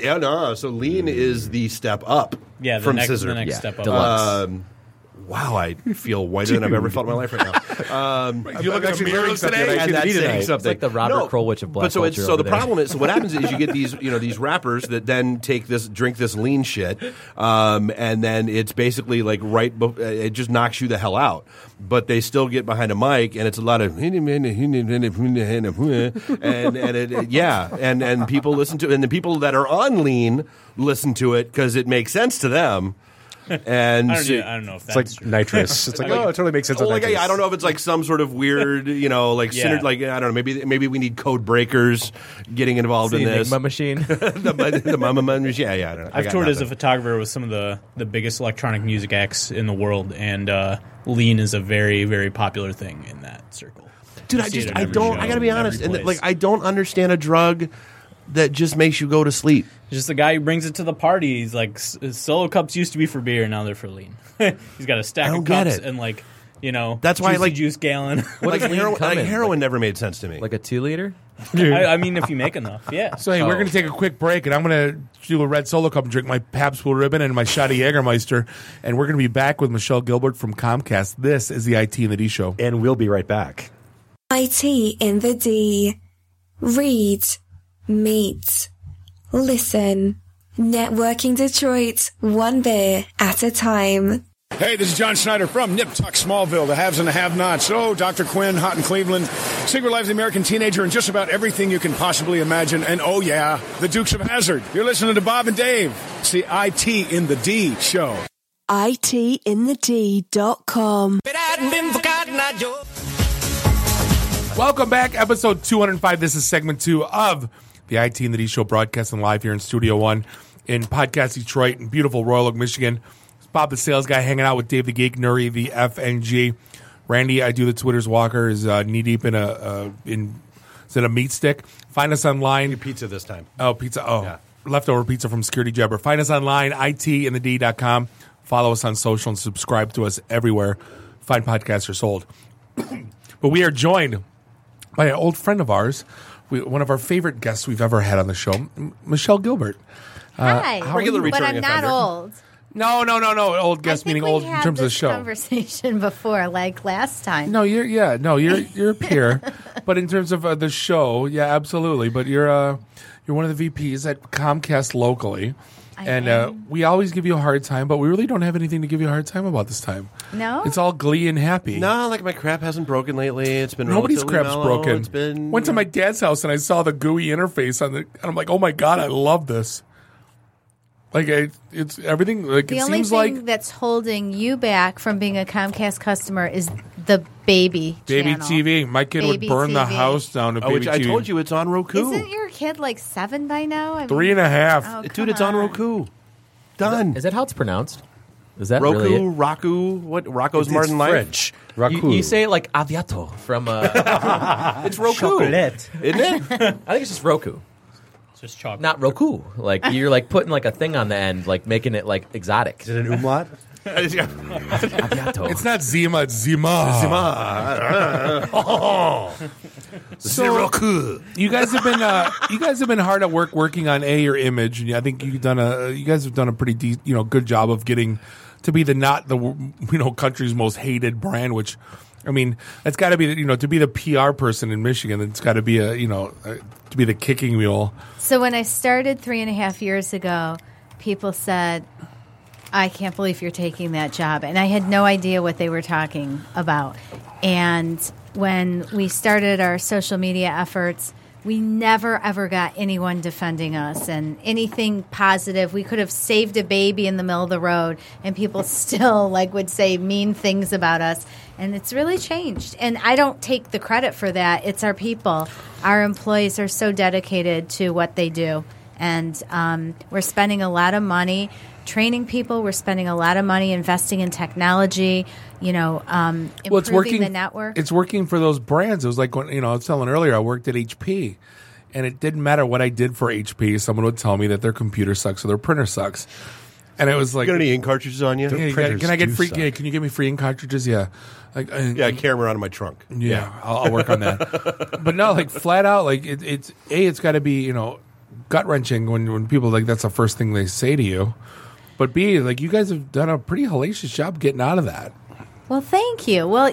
so Lean is the step up from Scissor. The next step up. Deluxe. Wow, I feel whiter than I've ever felt in my life right now. You look at mirror today, and that's saying something. It's like the Robert Krulwich of black culture. So the problem is, so what happens is you get these rappers that then drink this Lean shit, and then it's basically like it just knocks you the hell out. But they still get behind a mic, and it's a lot of and people listen to it, and the people that are on Lean listen to it because it makes sense to them. And I don't know if that's it's like nitrous. It's like, it totally makes sense. I don't know if it's like some sort of weird, synergy, I don't know. Maybe we need code breakers getting involved in this. Enigma machine, the Mama machine. Yeah, I don't know. I've toured as a photographer with some of the biggest electronic music acts in the world, and Lean is a very, very popular thing in that circle. Dude, I gotta be honest, and I don't understand a drug that just makes you go to sleep. Just the guy who brings it to the party. He's like, solo cups used to be for beer, now they're for Lean. He's got a stack of cups and that's why I like juice gallon. Heroin never made sense to me. Like a 2 liter. I mean, if you make enough, yeah. So, hey, we're going to take a quick break, and I'm going to do a red Solo Cup and drink my Pabst Blue Ribbon and my shot of Jägermeister, and we're going to be back with Michelle Gilbert from Comcast. This is the IT in the D Show. And we'll be right back. IT in the D. Read, meet, listen. Networking Detroit, one beer at a time. Hey, this is John Schneider from Nip Tuck Smallville, the haves and the have-nots. Oh, Dr. Quinn, Hot in Cleveland, Secret Life of the American Teenager, and just about everything you can possibly imagine. And oh yeah, the Dukes of Hazzard. You're listening to Bob and Dave. It's the IT in the D show. ITinthed.com. Welcome back, episode 205. This is segment 2 of the IT in the D Show, broadcasting live here in Studio 1 in Podcast Detroit in beautiful Royal Oak, Michigan. It's Bob the Sales Guy hanging out with Dave the Geek, Nuri the FNG. Randy, I do the Twitter's Walker, is knee-deep in a meat stick. Find us online. Pizza this time. Oh, pizza. Oh, yeah. Leftover pizza from Security Jabber. Find us online, itinthed.com. Follow us on social and subscribe to us everywhere. Fine podcasts are sold. But we are joined by an old friend of ours, one of our favorite guests we've ever had on the show, Michelle Gilbert. Hi, regular but I'm not offender. old. No. Old guest meaning old in terms of the show. Conversation before, like last time. No, you're a peer, but in terms of the show, yeah, absolutely. But you're one of the VPs at Comcast locally. We always give you a hard time, but we really don't have anything to give you a hard time about this time. No? It's all glee and happy. No, like my crap hasn't broken lately. It's been Nobody's relatively crap's mellow. broken. It's been Went to my dad's house and I saw the GUI interface and I'm like, oh my God, I love this. Like it's everything. Like the it only seems thing like that's holding you back from being a Comcast customer is the baby channel. TV. My kid would burn the house down to baby which TV. I told you it's on Roku. Isn't your kid like 7 by now? I mean, 3.5. Oh, Dude, it's on Roku. Done. Is that how it's pronounced? Is that Roku, really it? Raku? What? Rocco's Martin Life? French. Raku. You say it like aviato from It's Roku. Chocolate. Isn't it? I think it's just Roku. It's just chocolate. Not Roku. Like you're like putting like a thing on the end, like making it like exotic. Is it an umlaut? Aviato. It's not Zima, it's Zima. Zero cool. You guys have been hard at work working on your image, and I think you guys have done a pretty good job of getting to be the country's most hated brand. Which, I mean, it's got to be to be the PR person in Michigan. It's got to be to be the kicking mule. So when I started 3.5 years ago, people said, I can't believe you're taking that job. And I had no idea what they were talking about. And when we started our social media efforts, we never, ever got anyone defending us and anything positive. We could have saved a baby in the middle of the road, and people still would say mean things about us. And it's really changed. And I don't take the credit for that. It's our people. Our employees are so dedicated to what they do. And we're spending a lot of money training people. We're spending a lot of money investing in technology, improving the network. It's working for those brands. It was like when, I was telling earlier, I worked at HP, and it didn't matter what I did for HP. Someone would tell me that their computer sucks or their printer sucks. And it was like, got any ink cartridges on you? Yeah, can I get free? Yeah, can you give me free ink cartridges? Yeah. I carry them around in my trunk. Yeah, I'll work on that. But no, flat out, it's got to be, gut wrenching when people that's the first thing they say to you. But B, you guys have done a pretty hellacious job getting out of that. Well, thank you. Well,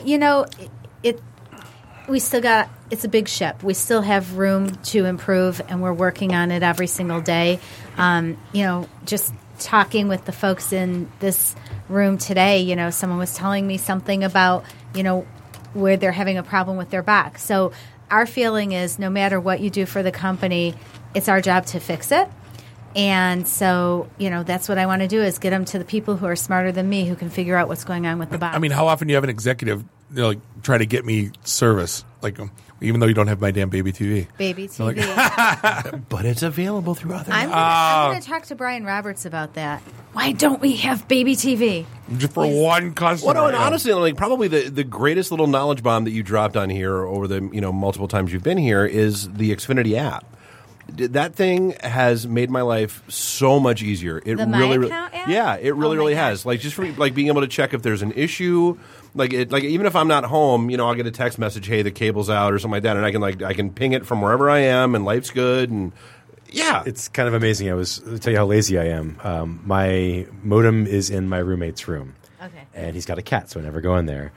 we still got, it's a big ship. We still have room to improve, and we're working on it every single day. Just talking with the folks in this room today, someone was telling me something about, where they're having a problem with their back. So our feeling is no matter what you do for the company, it's our job to fix it. And so, that's what I want to do is get them to the people who are smarter than me who can figure out what's going on with the box. I mean, how often do you have an executive try to get me service? Even though you don't have my damn baby TV. Baby TV. But it's available through other I'm going to talk to Brian Roberts about that. Why don't we have baby TV? Just for one customer. Well, no, and honestly, probably the greatest little knowledge bomb that you dropped on here over the multiple times you've been here is the Xfinity app. That thing has made my life so much easier. It The really, MyAccount app? yeah, it really, really has. Like just for like being able to check if there's an issue. Like even if I'm not home, I'll get a text message, hey, the cable's out or something like that, and I can ping it from wherever I am, and life's good. And yeah, it's kind of amazing. I'll tell you how lazy I am. My modem is in my roommate's room, and he's got a cat, so I never go in there.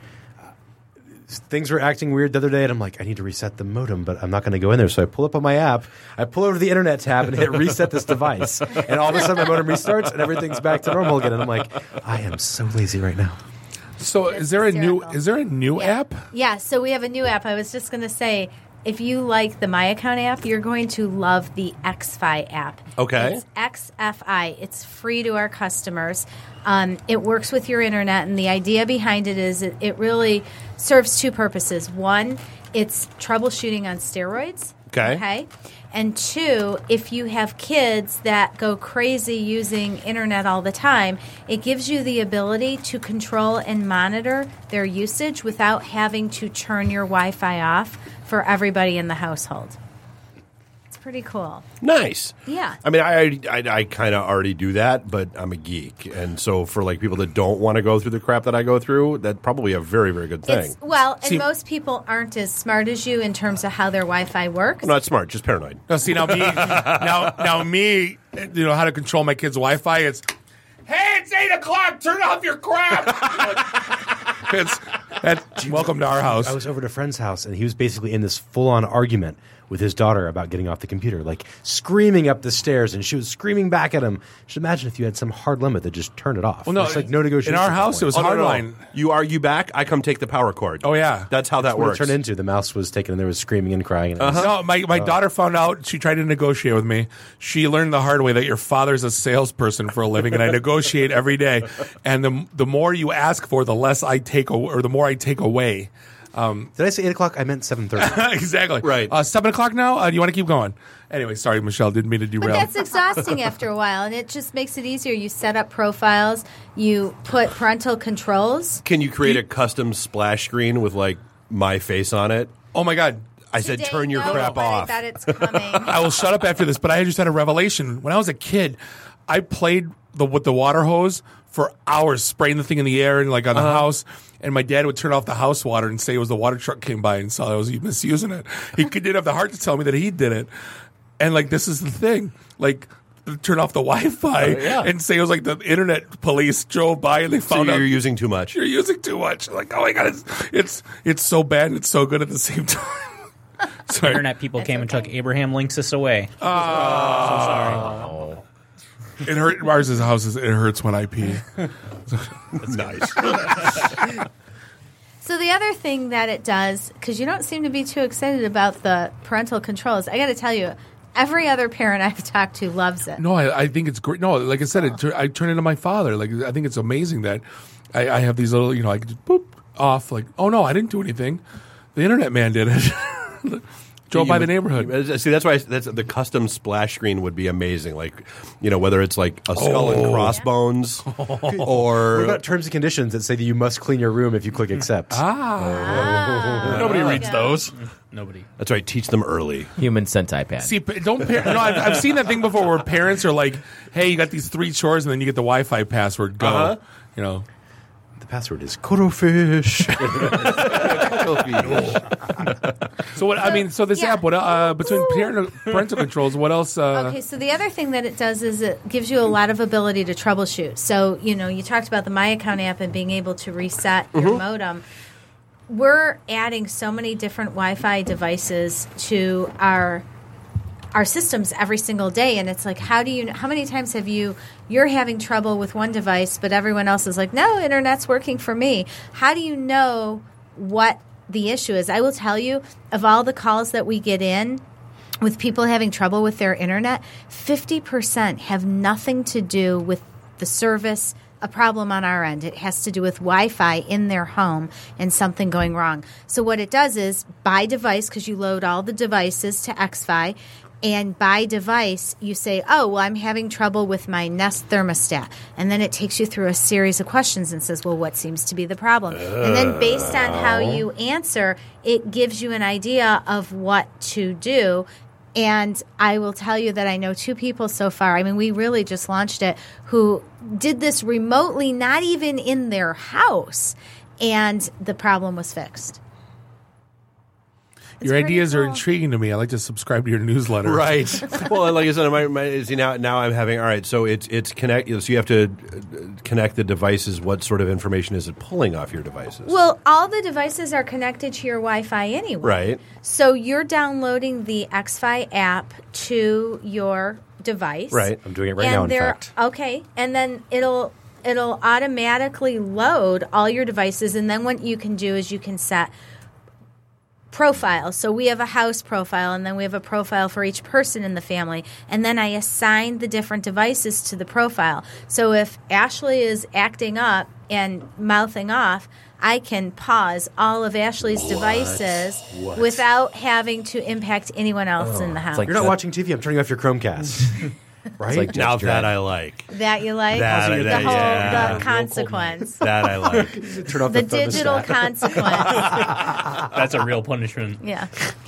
Things were acting weird the other day, and I'm like, I need to reset the modem, but I'm not going to go in there. So I pull up on my app, I pull over to the internet tab and hit reset this device. And all of a sudden my modem restarts and everything's back to normal again. And I'm like, I am so lazy right now. So is there a new app? Yeah, so we have a new app. I was just going to say, if you like the MyAccount app, you're going to love the XFi app. Okay. It's XFI. It's free to our customers. It works with your internet, and the idea behind it is it really serves two purposes. One, it's troubleshooting on steroids. Okay. And two, if you have kids that go crazy using internet all the time, it gives you the ability to control and monitor their usage without having to turn your Wi-Fi off for everybody in the household. It's pretty cool. Nice. Yeah. I mean, I kind of already do that, but I'm a geek, and so for like people that don't want to go through the crap that I go through, that's probably a very, very good thing. Most people aren't as smart as you in terms of how their Wi-Fi works. I'm not smart, just paranoid. No, see now me, how to control my kids' Wi-Fi. It's, hey, it's 8:00. Turn off your crap. Welcome to our house. I was over at a friend's house, and he was basically in this full-on argument with his daughter about getting off the computer, like screaming up the stairs, and she was screaming back at him. Just imagine if you had some hard limit that just turned it off. Well, no, it's like no negotiation. In our house, it was hardline. Are you back? I come take the power cord. Oh yeah, that's how that what works. it turned into. The mouse was taken, and there was screaming and crying. And No, my daughter found out. She tried to negotiate with me. She learned the hard way that your father's a salesperson for a living, and I negotiate every day. And the more you ask for, the less I take, or the more I take away. Did I say 8:00? I meant 7:30. Exactly. Right. 7:00 now? Do you want to keep going? Anyway, sorry, Michelle. Didn't mean to derail. But that's exhausting after a while, and it just makes it easier. You set up profiles. You put parental controls. Can you create a custom splash screen with like my face on it? Oh my God. I said, turn your crap off. I bet it's coming. I will shut up after this, but I just had a revelation. When I was a kid, I played with the water hose for hours, spraying the thing in the air and like on the house. And my dad would turn off the house water and say it was the water truck came by and saw I was misusing it. He didn't have the heart to tell me that he did it. And like, this is the thing. Like, turn off the Wi-Fi and say it was like the internet police drove by and they found out you're using too much. You're using too much. Like, oh my God, it's so bad and it's so good at the same time. Sorry. Internet people came and took Abraham Linksys away. Oh, so sorry. It hurt. Mars's house it hurts when I pee. That's nice. So the other thing that it does, because you don't seem to be too excited about the parental controls, I got to tell you, every other parent I've talked to loves it. No, I think it's great. No, like I said, I turn into my father. Like I think it's amazing that I have these little, I can just boop off. Like, oh no, I didn't do anything. The internet man did it. Drove by the neighborhood. See, that's why the custom splash screen would be amazing. Like, whether it's like a skull and crossbones or... What about terms and conditions that say that you must clean your room if you click accept? Nobody reads those. Nobody. That's right. Teach them early. Human centipede. See, I've seen that thing before where parents are like, hey, you got these 3 chores and then you get the Wi-Fi password. Go. The password is cuttlefish. So what? I mean, so this app, what between parental controls, what else? Okay, so the other thing that it does is it gives you a lot of ability to troubleshoot. So you talked about the MyAccount app and being able to reset your modem. We're adding so many different Wi-Fi devices to our systems every single day, and it's like, how many times have you're having trouble with one device, but everyone else is like, no, internet's working for me. How do you know what the issue is? I will tell you, of all the calls that we get in with people having trouble with their internet, 50% have nothing to do with the service, a problem on our end. It has to do with Wi-Fi in their home and something going wrong. So what it does is, by device, because you load all the devices to XFi, and by device, you say, oh, well, I'm having trouble with my Nest thermostat. And then it takes you through a series of questions and says, well, what seems to be the problem? And then based on how you answer, it gives you an idea of what to do. And I will tell you that I know 2 people so far. I mean, we really just launched it, who did this remotely, not even in their house, and the problem was fixed. Your ideas are intriguing to me. I like to subscribe to your newsletter. Right. Well, like I said, see now I'm having all right. So it's connect. So you have to connect the devices. What sort of information is it pulling off your devices? Well, all the devices are connected to your Wi-Fi anyway. Right. So you're downloading the XFi app to your device. Right. I'm doing it right now. In fact. Okay, and then it'll automatically load all your devices, and then what you can do is you can set profiles. So we have a house profile, and then we have a profile for each person in the family, and then I assign the different devices to the profile. So if Ashley is acting up and mouthing off, I can pause all of Ashley's devices without having to impact anyone else in the house. It's like you're not watching TV. I'm turning off your Chromecast. Right? Like now that I like. That you like? The consequence. That I like. Turn off the digital consequence. That's a real punishment. Yeah.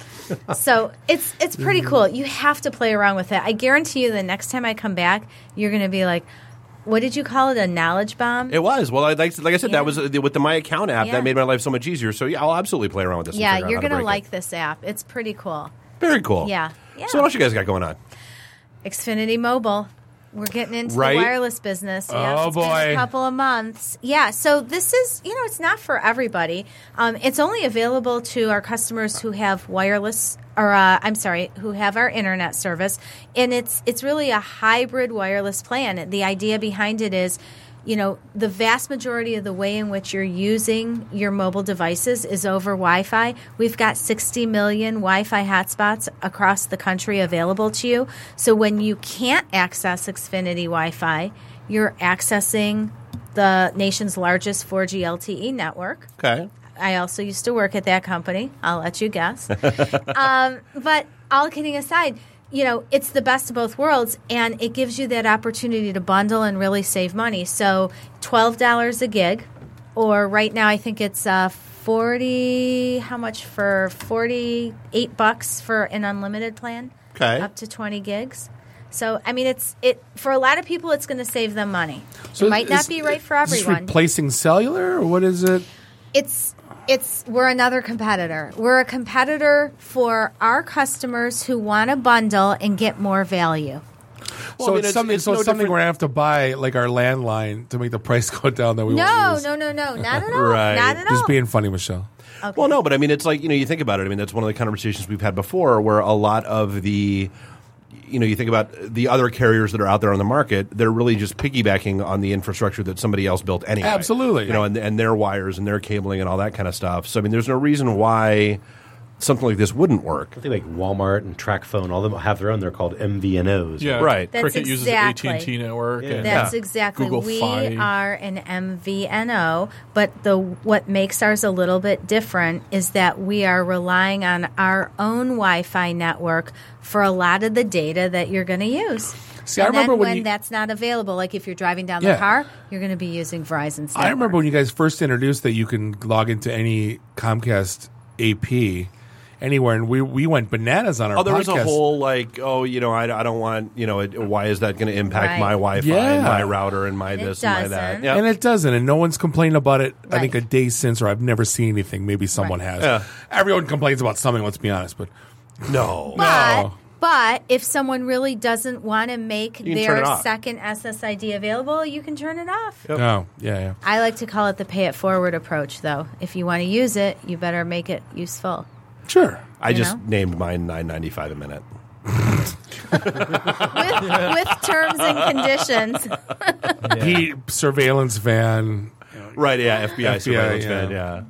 So it's pretty cool. You have to play around with it. I guarantee you the next time I come back, you're going to be like, what did you call it? A knowledge bomb? It was. Well, like I said, that was with the My Account app. That made my life so much easier. So, yeah, I'll absolutely play around with this. Yeah, you're going to like this app. It's pretty cool. Very cool. Yeah. So what else you guys got going on? Xfinity Mobile. We're getting into the wireless business. Oh, it's been a couple of months. Yeah, so this is, it's not for everybody. It's only available to our customers who have wireless, or who have our internet service. And it's really a hybrid wireless plan. The idea behind it is, the vast majority of the way in which you're using your mobile devices is over Wi-Fi. We've got 60 million Wi-Fi hotspots across the country available to you. So when you can't access Xfinity Wi-Fi, you're accessing the nation's largest 4G LTE network. Okay. I also used to work at that company. I'll let you guess. But all kidding aside, it's the best of both worlds, and it gives you that opportunity to bundle and really save money. So $12 a gig, or right now I think it's $48 for an unlimited plan. Okay. Up to 20 gigs. So, I mean, it for a lot of people, it's going to save them money. So it might not be right for everyone. Is this replacing cellular, or what is it? We're another competitor. We're a competitor for our customers who want to bundle and get more value. So it's something we're going to have to buy, like our landline, to make the price go down that we won't use. No, not at all. Right. Not at all. Just being funny, Michelle. Okay. Well, no, but I mean, it's like, you think about it. I mean, that's one of the conversations we've had before where a lot of the, you think about the other carriers that are out there on the market, they're really just piggybacking on the infrastructure that somebody else built anyway. Absolutely. And their wires and their cabling and all that kind of stuff. So, I mean, there's no reason why something like this wouldn't work. I think like Walmart and TracFone, all of them have their own. They're called MVNOs. Yeah, right. Cricket uses the AT&T network. Yeah. And That's exactly. Google we Fi. are an MVNO, but what makes ours a little bit different is that we are relying on our own Wi-Fi network for a lot of the data that you're going to use. See, and I remember then when when that's not available, like if you're driving down the car, you're going to be using Verizon's network. I remember when you guys first introduced that you can log into any Comcast AP anywhere, and we went bananas on our podcast. There was a whole I don't want, why is that going to impact my Wi-Fi and my router and my this and my that? Yeah. And it doesn't, and no one's complained about it, I think, a day since, or I've never seen anything. Maybe someone has. Yeah. Everyone complains about something, let's be honest, but no. But if someone really doesn't want to make their off. second SSID available, you can turn it off. Yep. Oh, yeah. I like to call it the pay it forward approach, though. If you want to use it, you better make it useful. Sure. I just named mine $9.95 a minute. with terms and conditions. He surveillance van. Right, yeah, FBI surveillance van, yeah.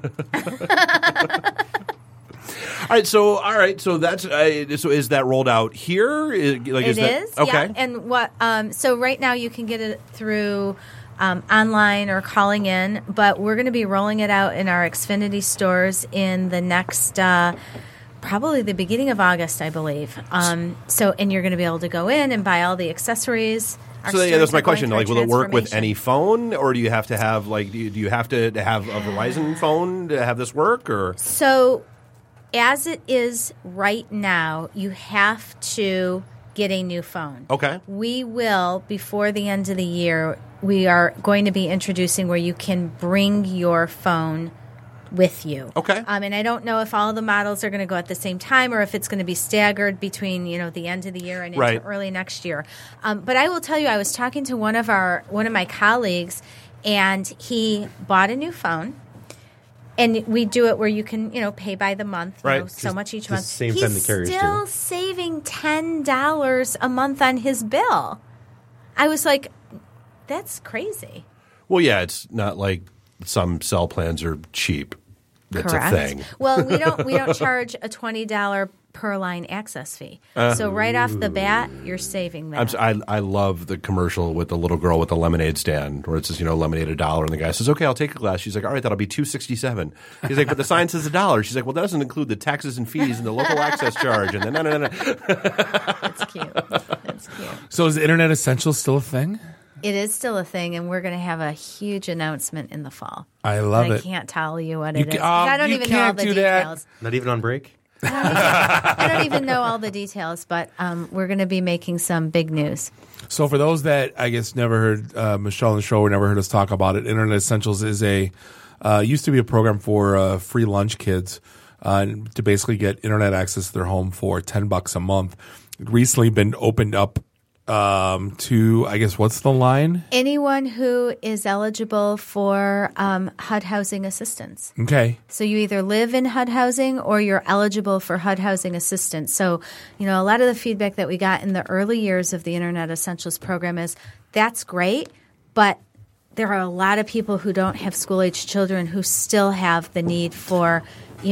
All right, so that's so is that rolled out here? It is, okay. Yeah. And what? So right now you can get it through online or calling in, but we're going to be rolling it out in our Xfinity stores in the next. Probably the beginning of August, I believe. And you're going to be able to go in and buy all the accessories. So that's my question. Like, will it work with any phone, or do you have to have do you have to have a Verizon phone to have this work, or? So as it is right now, you have to get a new phone. Okay. We will, before the end of the year, we are going to be introducing where you can bring your phone with you. Okay. And I don't know if all the models are going to go at the same time or if it's going to be staggered between, the end of the year and into early next year. But I will tell you, I was talking to one of my colleagues, and he bought a new phone. And we do it where you can, pay by the month, so much each month. Same time the carriers He's still saving $10 a month on his bill. I was like, that's crazy. Well, yeah, it's not like some cell plans are cheap. That's Correct. a thing. Well, we don't charge a $20 per line access fee. So right off the bat, you're saving that. I love the commercial with the little girl with the lemonade stand where it says, lemonade $1, and the guy says, okay, I'll take a glass. She's like, all right, that'll be $2.67. He's like, but the sign says $1. She's like, well, that doesn't include the taxes and fees and the local access charge. And then no. That's cute. That's cute. So is Internet Essentials still a thing? It is still a thing, and we're going to have a huge announcement in the fall. I love it. I can't tell you what it is. I don't even know all the details. Not even on break? I don't even know all the details, but we're going to be making some big news. So for those that I guess never heard Michelle on the show or never heard us talk about it, Internet Essentials is used to be a program for free lunch kids to basically get internet access to their home for $10 a month. Recently been opened up to, I guess, what's the line? Anyone who is eligible for HUD housing assistance. Okay. So you either live in HUD housing or you're eligible for HUD housing assistance. So, a lot of the feedback that we got in the early years of the Internet Essentials program is that's great, but there are a lot of people who don't have school-age children who still have the need for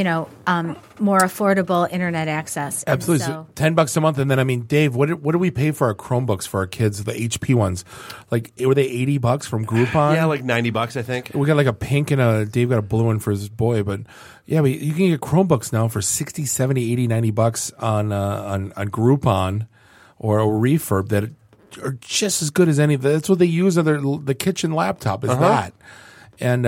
more affordable internet access. Absolutely. So $10 a month. And then, Dave, what do we pay for our Chromebooks for our kids, the HP ones? Like, were they $80 from Groupon? Yeah, like $90, I think. We got like a pink and Dave got a blue one for his boy. But yeah, you can get Chromebooks now for $60, $70, $80, $90 on Groupon or a refurb that are just as good as any. That's what they use on the kitchen laptop is that. And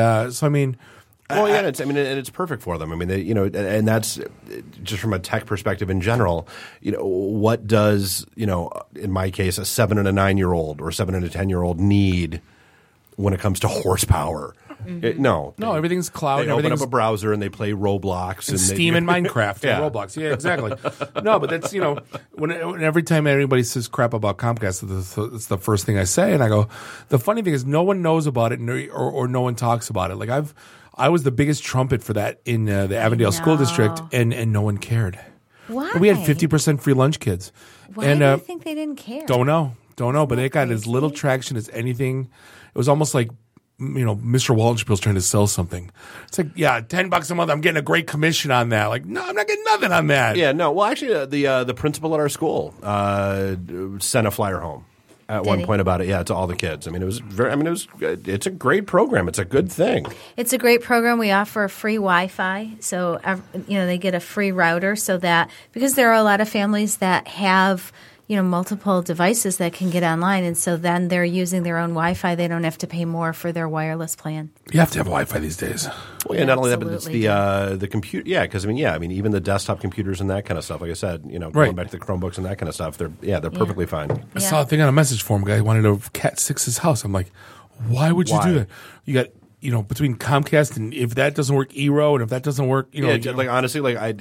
well, yeah, it's perfect for them. And that's just from a tech perspective in general. What does in my case a 7 and a 9-year-old or 7 and a 10-year-old need when it comes to horsepower? No, everything's cloud. They open up a browser and they play Roblox and Steam and Minecraft and Roblox. Yeah, exactly. No, but that's when every time anybody says crap about Comcast, it's the first thing I say, and I go. The funny thing is, no one knows about it, or no one talks about it. Like I was the biggest trumpet for that in the Avondale School District, and no one cared. Why? We had 50% free lunch kids. Why do you think they didn't care? Don't know, but it got as little traction as anything. It was almost like Mr. Wallenspiel's trying to sell something. It's like, yeah, $10 a month. I'm getting a great commission on that. Like, no, I'm not getting nothing on that. Yeah, no. Well, actually, the principal at our school sent a flyer home at one point about it. Yeah, to all the kids. It's a great program. It's a good thing. It's a great program. We offer free Wi-Fi, so they get a free router, so that because there are a lot of families that have multiple devices that can get online, and so then they're using their own Wi-Fi. They don't have to pay more for their wireless plan. You have to have Wi-Fi these days. Well, yeah, not only that, but it's the computer. Yeah, because even the desktop computers and that kind of stuff. Like I said, going back to the Chromebooks and that kind of stuff, they're perfectly fine. I saw a thing on a message form. A guy wanted to Cat 6's house. I'm like, why would you do that? You got. Between Comcast and if that doesn't work, Eero, and if that doesn't work, honestly,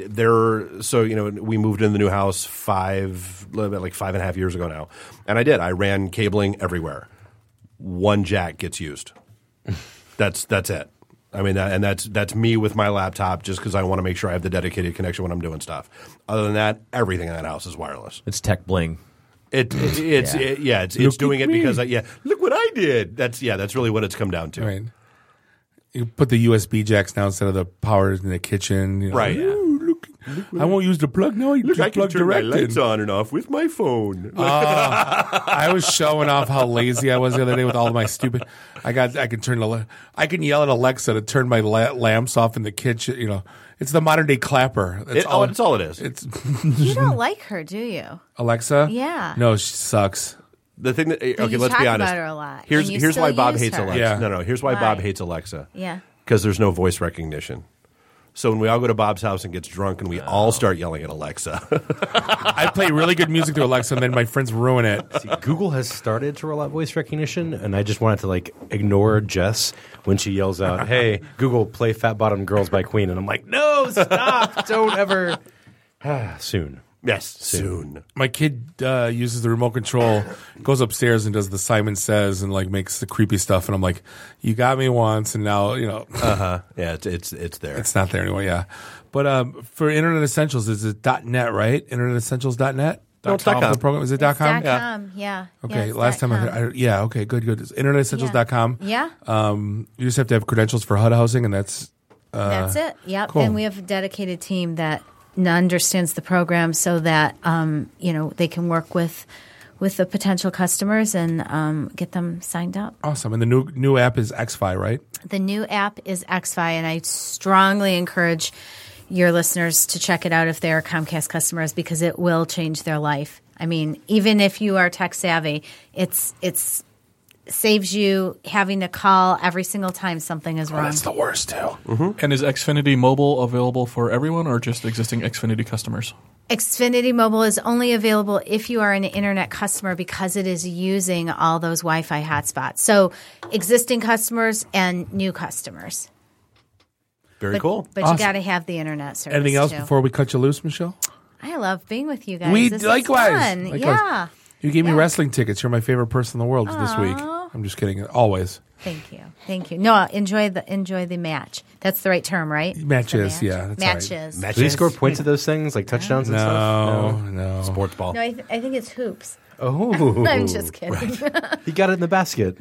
we moved in the new house 5.5 years ago now, and I ran cabling everywhere. One jack gets used. That's it. That's me with my laptop just because I want to make sure I have the dedicated connection when I'm doing stuff. Other than that, everything in that house is wireless. It's tech bling. It's doing it because look what I did. That's really what it's come down to. Right. You put the USB jacks now instead of the power in the kitchen. Right. Look, I won't use the plug. No, you just I can plug turn direct my lights in. on and off with my phone. I was showing off how lazy I was the other day with all of my stupid. I can yell at Alexa to turn my lamps off in the kitchen. It's the modern day clapper. That's all it is. You don't like her, do you? Alexa? Yeah. No, she sucks. The thing that let's be honest. About her a lot. Here's why Bob hates her. Alexa. Yeah. No, here's why Bob hates Alexa. Yeah. Because there's no voice recognition. So when we all go to Bob's house and gets drunk and we all start yelling at Alexa. I play really good music to Alexa, and then my friends ruin it. See, Google has started to roll out voice recognition, and I just wanted to like ignore Jess when she yells out, "Hey, Google, play Fat Bottom Girls by Queen," and I'm like, "No, stop! Don't ever." Soon. Yes, soon. My kid uses the remote control, goes upstairs and does the Simon Says and like makes the creepy stuff, and I'm like, "You got me once, and now you know." Yeah, it's there. It's not there anymore. Yeah, but for Internet Essentials, is it .net, right? InternetEssentials.net. No, it's .com. The program is it .com? .com, yeah. Okay, yeah, last time I heard, okay, good. It's InternetEssentials.com. Yeah. You just have to have credentials for HUD housing, and that's it. Yep. Cool. And we have a dedicated team that understands the program so that they can work with the potential customers and get them signed up. Awesome. And the new app is XFi, right? The new app is XFi, and I strongly encourage your listeners to check it out if they are Comcast customers, because it will change their life. I mean, even if you are tech savvy, it's saves you having to call every single time something is wrong. That's the worst too. Mm-hmm. And is Xfinity Mobile available for everyone or just existing Xfinity customers? Xfinity Mobile is only available if you are an internet customer, because it is using all those Wi-Fi hotspots. So existing customers and new customers. Very cool. But Awesome. you got to have the internet service. Anything else too. before we cut you loose, Michelle? I love being with you guys. We This is likewise. fun. Yeah. You gave me wrestling tickets. You're my favorite person in the world this week. I'm just kidding. Always. Thank you. No, enjoy the match. That's the right term, right? Matches, yeah. That's matches. Right. Do they score points at those things, like touchdowns and stuff? No. Sports ball. No, I think it's hoops. Oh. I'm just kidding. He got it in the basket.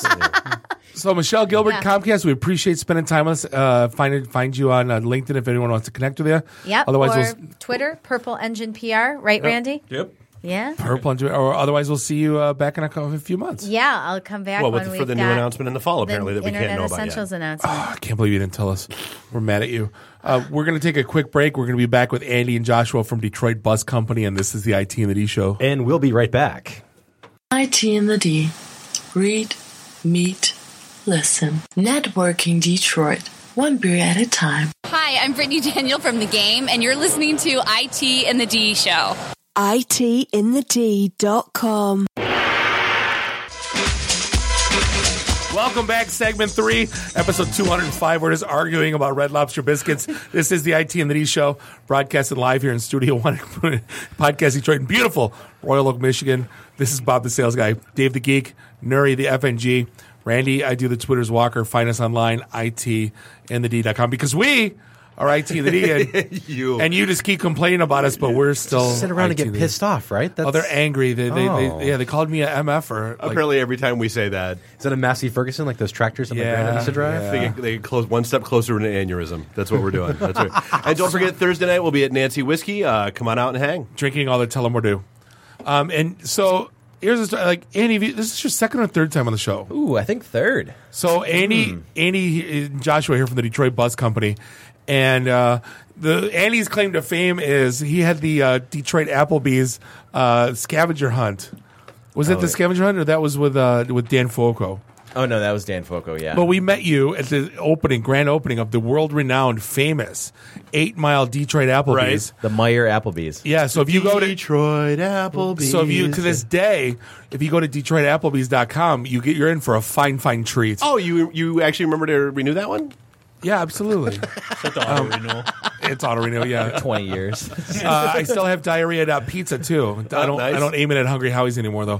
So, Michelle Gilbert, Yeah. Comcast, we appreciate spending time with us. Find you on LinkedIn if anyone wants to connect with you. Yep. Otherwise, or Twitter, Purple Engine PR, right, Randy? Yep. Yeah. or otherwise, we'll see you back in a few months. Yeah, I'll come back Well, when for we've the new got announcement in the fall, apparently, that we can't Internet know about yet. Essentials announcement. I can't believe you didn't tell us. We're mad at you. We're going to take a quick break. We're going to be back with Andy and Joshua from Detroit Bus Company, and this is the IT and the D Show. And we'll be right back. IT and the D. Read, meet, listen. Networking Detroit. One beer at a time. Hi, I'm Brittany Daniel from The Game, and you're listening to IT and the D Show. ITinthed.com. Welcome back, segment 3, episode 205. We're just arguing about Red Lobster biscuits. This is the IT and the D Show, broadcasted live here in Studio 1, Podcast Detroit in beautiful Royal Oak, Michigan. This is Bob the Sales Guy, Dave the Geek, Nuri the FNG, Randy, I do the Twitter's Walker. Find us online, itandthed.com, because we are IT and the D, and you just keep complaining about us, but we're still Just sit around and get pissed off, right? They're angry. They called me a MF-er. Apparently, every time we say that. Is that a Massey Ferguson, like those tractors that my granddad used to drive? They get close one step closer to an aneurysm. That's what we're doing. That's right. And don't forget, Thursday night we'll be at Nancy Whiskey. Come on out and hang. Drinking all the Tullamore. And so here's the story. Like, Andy, this is your second or third time on the show. Ooh, I think third. So Andy and Joshua here from the Detroit Bus Company. And Andy's claim to fame is he had the Detroit Applebee's scavenger hunt. Was it the scavenger hunt, or that was with Dan Foco? Oh, no, that was Dan Foco, yeah. But we met you at the grand opening of the world-renowned, famous 8 Mile Detroit Applebee's. Right. The Meyer Applebee's. Yeah, so if you go to Detroit Applebee's. So if you, to this day, if you go to DetroitApplebee's.com, you're in for a fine treat. Oh, you actually remember to renew that one? Yeah, absolutely. It's auto renewal. It's auto renewal, yeah. 20 years. I still have diarrhea.pizza too. I don't aim it at Hungry Howie's anymore though.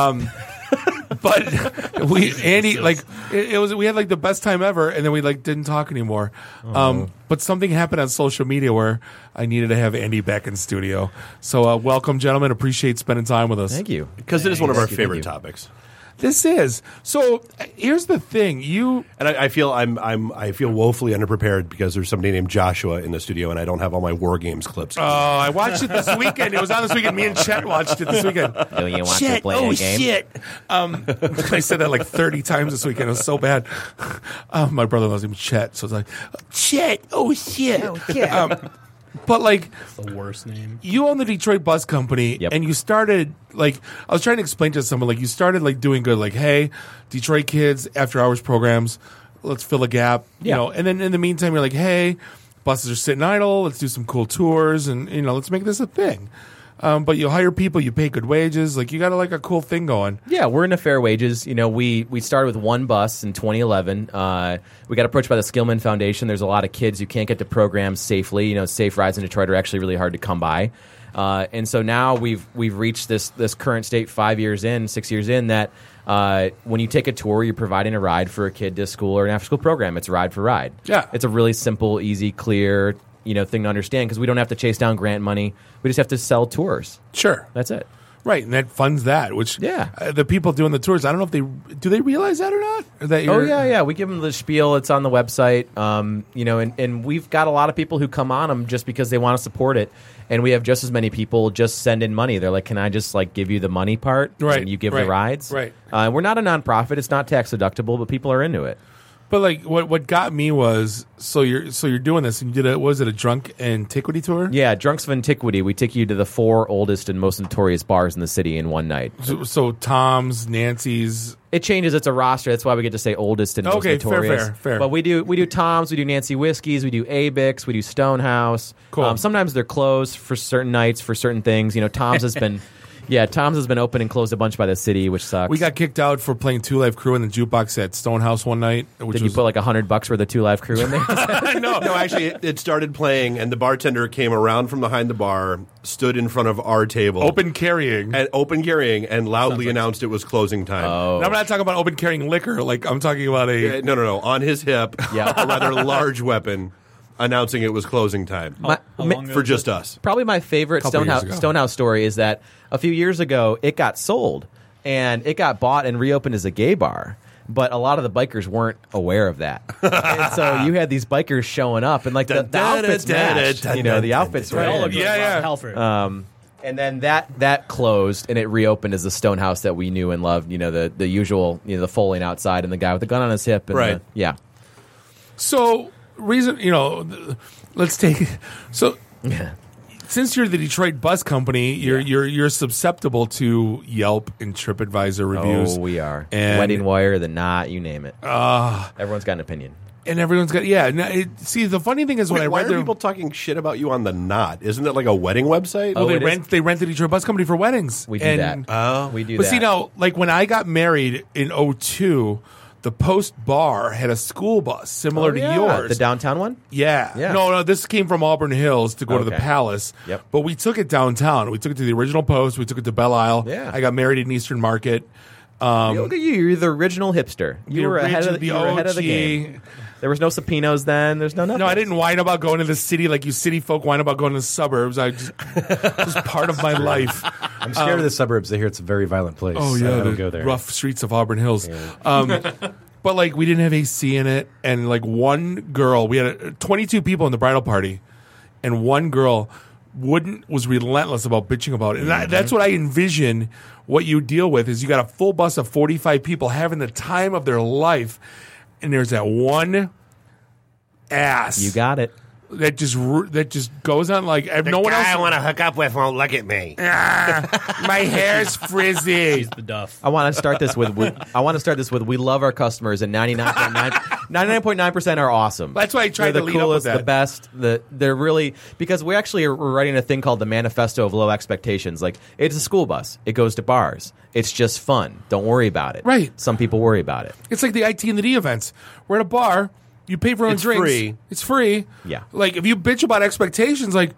But Andy, like we had like the best time ever, and then we like didn't talk anymore. But something happened on social media where I needed to have Andy back in studio. So welcome, gentlemen. Appreciate spending time with us. Thank you. Because it is one of our favorite topics. This is. So here's the thing. I feel I feel woefully underprepared because there's somebody named Joshua in the studio and I don't have all my War Games clips. Oh, I watched it this weekend. It was on this weekend. Me and Chet watched it this weekend. Do you want to play a game? Shit. I said that like 30 times this weekend. It was so bad. My brother loves him Chet, so it's like, Chet. Oh shit. Oh, shit. But like, the worst name. You own the Detroit Bus Company, and you started like I was trying to explain to someone like you started like doing good, like hey, Detroit kids after hours programs, let's fill a gap, you know. And then in the meantime, you're like hey, buses are sitting idle. Let's do some cool tours, and let's make this a thing. But you hire people, you pay good wages. Like you got a cool thing going. Yeah, we're into fair wages. We started with one bus in 2011. We got approached by the Skillman Foundation. There's a lot of kids who can't get to programs safely. Safe rides in Detroit are actually really hard to come by. And so now we've reached this current state 6 years in that when you take a tour, you're providing a ride for a kid to school or an after-school program. It's ride for ride. Yeah. It's a really simple, easy, clear thing to understand because we don't have to chase down grant money. We just have to sell tours. Sure. That's it. Right, and that funds that, which the people doing the tours, I don't know if they realize that or not? Or that we give them the spiel. It's on the website, and we've got a lot of people who come on them just because they want to support it, and we have just as many people just send in money. They're like, can I just give you the money part? Right. And you give the rides? Right. We're not a nonprofit. It's not tax deductible, but people are into it. But what got me was so you're doing this and you did was it a drunk antiquity tour? Yeah, Drunks of Antiquity. We take you to the 4 oldest and most notorious bars in the city in one night. So Tom's, Nancy's. It changes. It's a roster. That's why we get to say oldest and most notorious. Fair. But we do Tom's, we do Nancy Whiskey's, we do Abix, we do Stonehouse. Cool. Sometimes they're closed for certain nights for certain things. Tom's has been. Yeah, Tom's has been open and closed a bunch by the city, which sucks. We got kicked out for playing Two Live Crew in the jukebox at Stonehouse one night. Did you put $100 worth of Two Live Crew in there? No, actually, it started playing, and the bartender came around from behind the bar, stood in front of our table, open carrying, and loudly announced it was closing time. Oh, now, I'm not talking about open carrying liquor. I'm talking about no, on his hip, a rather large weapon. Announcing it was closing time for just us. Probably my favorite Stonehouse story is that a few years ago it got sold and it got bought and reopened as a gay bar. But a lot of the bikers weren't aware of that, and so you had these bikers showing up and the outfits matched. The outfits were all Halford. And then that closed and it reopened as the Stonehouse that we knew and loved. The usual the Foaling outside and the guy with the gun on his hip. And So. Let's take it. So, since you're the Detroit Bus Company, you're susceptible to Yelp and TripAdvisor reviews. Oh, we are. And Wedding Wire, The Knot, you name it. Everyone's got an opinion. And everyone's got see, the funny thing is when why are people talking shit about you on The Knot? Isn't it like a wedding website? Well, they rent the Detroit Bus Company for weddings. We do that. Oh, we do that. But see now, when I got married in 2002. The Post Bar had a school bus similar to yours. The downtown one? Yeah. No, this came from Auburn Hills to go to the Palace. Yep. But we took it downtown. We took it to the original Post. We took it to Belle Isle. Yeah. I got married in Eastern Market. Look at you. You're the original hipster. You were ahead of the game. There was no subpoenas then. There's no nothing. No, I didn't whine about going to the city like you city folk whine about going to the suburbs. It was part of my life. I'm scared of the suburbs. I hear it's a very violent place. Oh, yeah. I don't go there. Rough streets of Auburn Hills. Yeah. But we didn't have AC in it, and one girl, we had 22 people in the bridal party, and one girl was relentless about bitching about it. And that's what I envision. What you deal with is you got a full bus of 45 people having the time of their life, and there's that one ass. You got it. That just goes on no one else. I want to hook up with won't look at me. My hair's frizzy. He's the duff. I want to start this with we love our customers and 99.9% are awesome. That's why I tried to lead coolest, up with that. The best. They're really because we're writing a thing called the Manifesto of Low Expectations. It's a school bus. It goes to bars. It's just fun. Don't worry about it. Right. Some people worry about it. It's like the IT and the D events. We're at a bar. You pay for your own drinks. Free. It's free. Yeah. If you bitch about expectations, get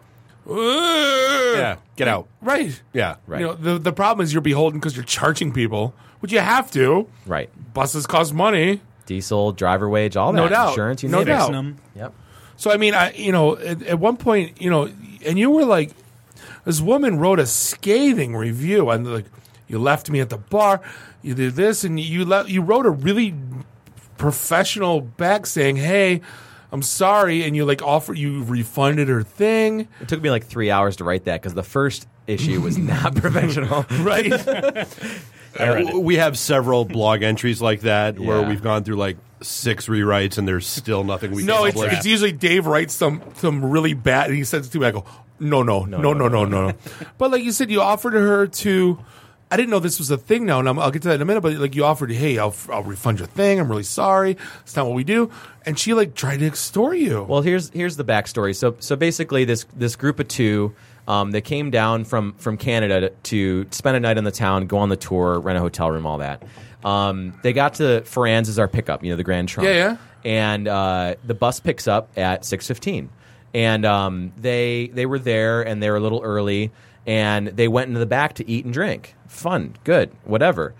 out. Right. Yeah. Right. The problem is you're beholden because you're charging people, which you have to. Right. Buses cost money. Diesel, driver wage, all that. No doubt. Insurance, you no name doubt. it. Yep. So, at one point, and you were this woman wrote a scathing review, and you left me at the bar, you did this, and you wrote a really professional back saying, "Hey, I'm sorry," and you you refunded her thing. It took me 3 hours to write that because the first issue was not professional. Right. We have several blog entries like that where we've gone through 6 rewrites and there's still nothing we can publish. It's usually Dave writes some really bad and he sends it to me. I go, no. But like you said, you offered her to I didn't know this was a thing now, and I'll get to that in a minute, but like you offered, hey, I'll refund your thing. I'm really sorry. It's not what we do. And she like tried to extort you. Well, here's the backstory. So basically this group of two, they came down from Canada to spend a night in the town, go on the tour, rent a hotel room, all that. They got to Franz, our pickup, the Grand Trunk. Yeah. And the bus picks up at 6:15. And they were there, and they were a little early, and they went into the back to eat and drink. Fun, good, whatever.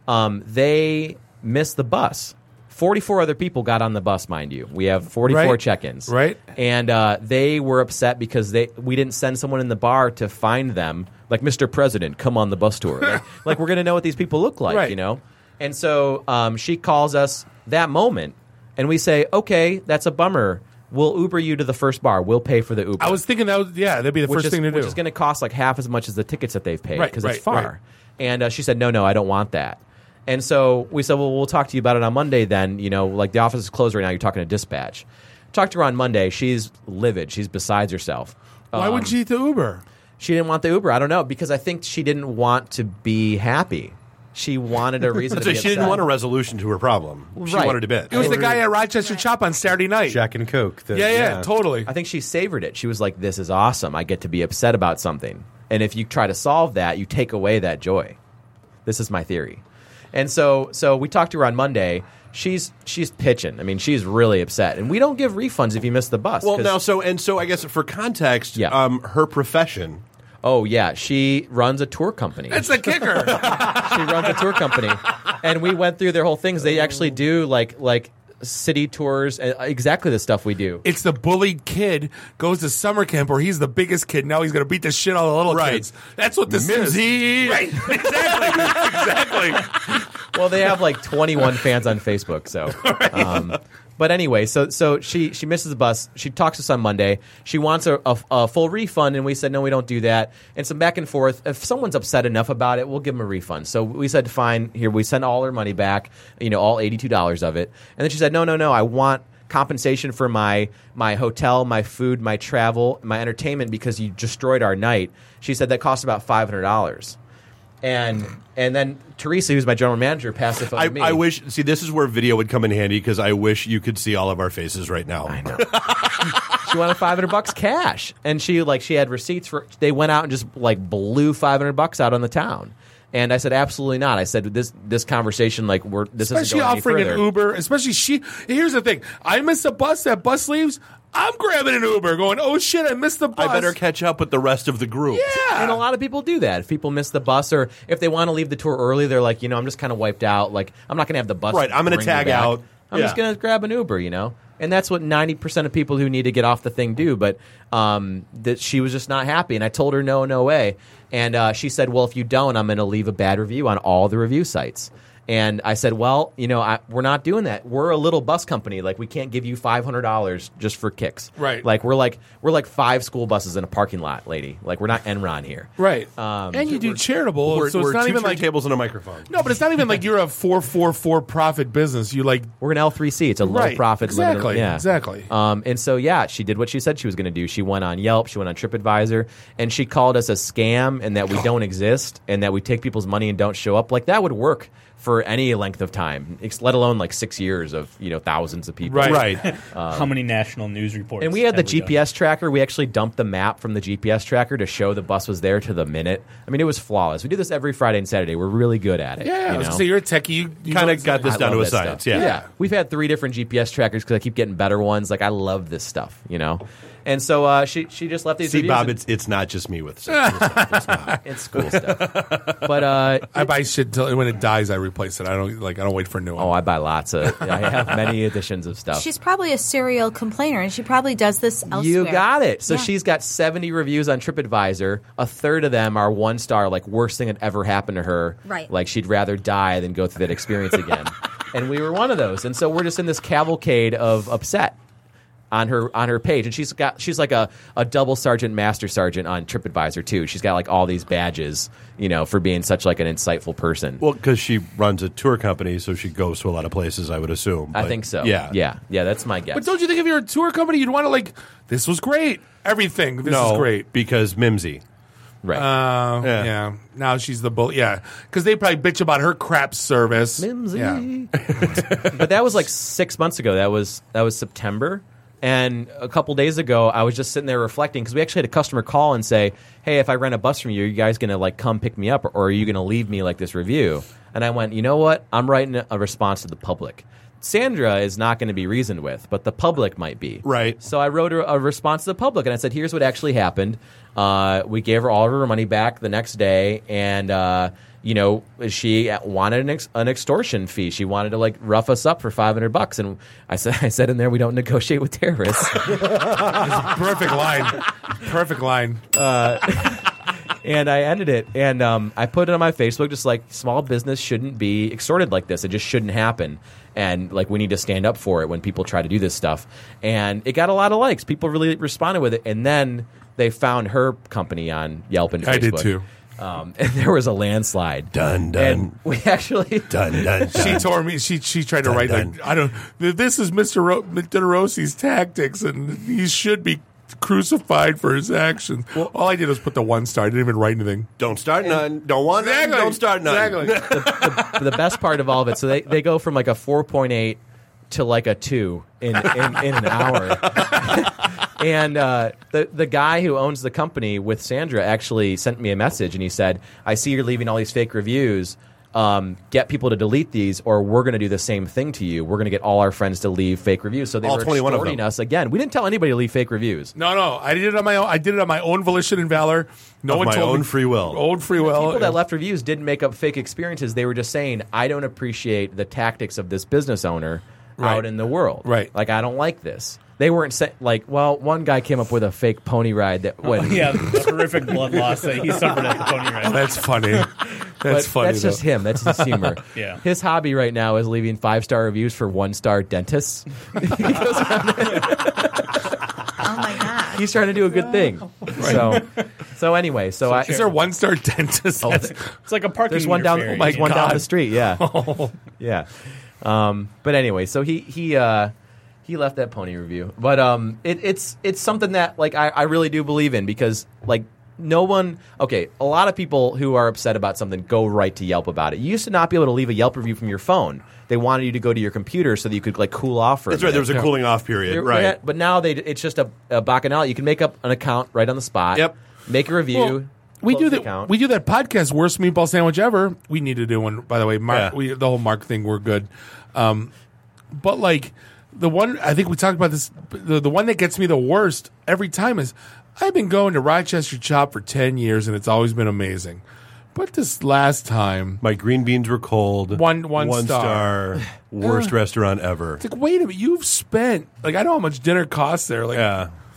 They missed the bus. 44 other people got on the bus, mind you. We have 44 check-ins. Right. And they were upset because we didn't send someone in the bar to find them, like, Mr. President, come on the bus tour. like we're going to know what these people look like, Right. And so she calls us that moment, and we say, okay, that's a bummer. We'll Uber you to the first bar. We'll pay for the Uber. I was thinking that'd be the first thing to do. Which is going to cost like half as much as the tickets that they've paid because it's far. Right. And she said, no, I don't want that. And so we said, well, we'll talk to you about it on Monday then. Like the office is closed right now. You're talking to dispatch. Talked to her on Monday. She's livid. She's besides herself. Why would she eat the Uber? She didn't want the Uber. I don't know, because I think she didn't want to be happy. She wanted a reason to be upset. She didn't want a resolution to her problem. She wanted a bit. It was the guy at Rochester Chop on Saturday night. Jack and Coke. Yeah, totally. I think she savored it. She was like, this is awesome. I get to be upset about something. And if you try to solve that, you take away that joy. This is my theory. And so we talked to her on Monday. She's pitching. I mean, she's really upset. And we don't give refunds if you miss the bus. Well, now, so I guess for context, her profession. Oh, yeah. She runs a tour company. That's the kicker. She runs a tour company. And we went through their whole things. They actually do like city tours, exactly the stuff we do. It's the bullied kid goes to summer camp where he's the biggest kid. Now he's going to beat the shit out of the little kids. That's what this is. Right. Exactly. Well, they have like 21 fans on Facebook. So, but anyway, so she misses the bus. She talks to us on Monday. She wants a full refund, and we said no, we don't do that. And some back and forth. If someone's upset enough about it, we'll give them a refund. So we said fine. Here, we send all her money back. All $82 of it. And then she said no, I want compensation for my hotel, my food, my travel, my entertainment because you destroyed our night. She said that cost about $500. And then Teresa, who's my general manager, passed the phone to me. I wish. See, this is where video would come in handy because I wish you could see all of our faces right now. I know. She wanted $500 cash, and she had receipts for. They went out and just like blew $500 out on the town. And I said, absolutely not. I said, this conversation, this especially isn't going any further. Offering an Uber, especially here's the thing. I miss a bus. That bus leaves. I'm grabbing an Uber going, oh, shit, I missed the bus. I better catch up with the rest of the group. Yeah. And a lot of people do that. If people miss the bus or if they want to leave the tour early, they're like, I'm just kind of wiped out. Like, I'm not going to have the bus. Right, I'm going to tag out. I'm just going to grab an Uber, And that's what 90% of people who need to get off the thing do. But that she was just not happy. And I told her, no way. And she said, well, if you don't, I'm going to leave a bad review on all the review sites. And I said, well, we're not doing that. We're a little bus company. Like, we can't give you $500 just for kicks. Right. Like, we're like 5 school buses in a parking lot, lady. Like, we're not Enron here. Right. And you do charitable. So it's not even like tables and a microphone. No, but it's not even like you're a 444 profit business. We're an L3C. It's a low profit. Exactly. Yeah. Exactly. And so, she did what she said she was going to do. She went on Yelp. She went on TripAdvisor. And she called us a scam and that we don't exist and that we take people's money and don't show up. Like, that would work for any length of time, let alone like 6 years of thousands of people. Right. How many national news reports? And we had the GPS tracker. We actually dumped the map from the GPS tracker to show the bus was there to the minute. I mean, it was flawless. We do this every Friday and Saturday. We're really good at it. Yeah. So you're a techie. You kind of got this down to a science. Stuff. Yeah. We've had 3 different GPS trackers because I keep getting better ones. Like, I love this stuff. And so she just left these reviews. Bob, it's not just me with stuff. It's not. It's cool stuff. But I buy shit till when it dies. I replace it. I don't wait for a new one. Oh, I buy lots of. I have many editions of stuff. She's probably a serial complainer, and she probably does this elsewhere. You got it. So she's got 70 reviews on TripAdvisor. A third of them are 1 star, like worst thing that ever happened to her. Right. Like she'd rather die than go through that experience again. And we were one of those. And so we're just in this cavalcade of upset on her page, and she's like a double sergeant, master sergeant on TripAdvisor too. She's got like all these badges, for being such like an insightful person. Well, because she runs a tour company, so she goes to a lot of places, I would assume. I think so. Yeah. That's my guess. But don't you think if you're a tour company, you'd want to this was great, everything. This is great because Mimsy. Right. Yeah. Now she's the bull. Yeah. Because they probably bitch about her crap service. Mimsy. Yeah. But that was like 6 months ago. That was September. And a couple days ago, I was just sitting there reflecting because we actually had a customer call and say, "Hey, if I rent a bus from you, are you guys going to like come pick me up, or are you going to leave me like this review?" And I went, "You know what? I'm writing a response to the public. Sandra is not going to be reasoned with, but the public might be." Right. So I wrote a response to the public, and I said, "Here's what actually happened. We gave her all of her money back the next day, and she wanted an extortion fee. She wanted to like rough us up for $500, and I said in there, we don't negotiate with terrorists." Perfect line. And I ended it, and I put it on my Facebook, just like small business shouldn't be extorted like this. It just shouldn't happen, and like we need to stand up for it when people try to do this stuff. And it got a lot of likes. People really responded with it, and then they found her company on Yelp and Facebook. I did too. And there was a landslide. Dun dun. And we actually dun dun. She told me she tried to write like, I don't. This is Mr. DeRossi's tactics, and he should be crucified for his actions. Well, all I did was put the 1 star. I didn't even write anything. Don't start none. Don't want none. Don't start none. Exactly. the best part of all of it. So they go from like a 4.8 to like a 2 in an hour. And the guy who owns the company with Sandra actually sent me a message, and he said, "I see you're leaving all these fake reviews. Get people to delete these, or we're going to do the same thing to you. We're going to get all our friends to leave fake reviews." So they all were 21 of extorting them. us again. We didn't tell anybody to leave fake reviews. No. I did it on my own. I did it on my own volition and valor. No one my told own me. free will. Own free will. People that left reviews didn't make up fake experiences. They were just saying, "I don't appreciate the tactics of this business owner out in the world. Right. Like, I don't like this." They weren't one guy came up with a fake pony ride that went. The horrific blood loss that he suffered at the pony ride. That's funny. That's funny. That's just him. That's his humor. Yeah. His hobby right now is leaving 5-star reviews for 1-star dentists. He goes around Oh my god. He's trying to do a good thing. So anyway, is there 1-star dentist? It's like a parking. There's one down. Oh my there's one down God. the street. Yeah. Oh. Yeah. But anyway, so he left that pony review. But it's something that like I really do believe in, because like no one. Okay, a lot of people who are upset about something go right to Yelp about it. You used to not be able to leave a Yelp review from your phone. They wanted you to go to your computer so that you could like cool off for a That's right. minute. There was a cooling off period. Right. But now it's just a bacchanal. You can make up an account right on the spot. Yep. Make a review. Well, we close do the that. account. We do that podcast, worst meatball sandwich ever. We need to do one, by the way. Mark, the whole Mark thing, we're good. But like the one, I think we talked about this. The one that gets me the worst every time is I've been going to Rochester Chop for 10 years, and it's always been amazing. But this last time, my green beans were cold. One star. Worst restaurant ever. It's like, wait a minute, you've spent like I know how much dinner costs there. Like,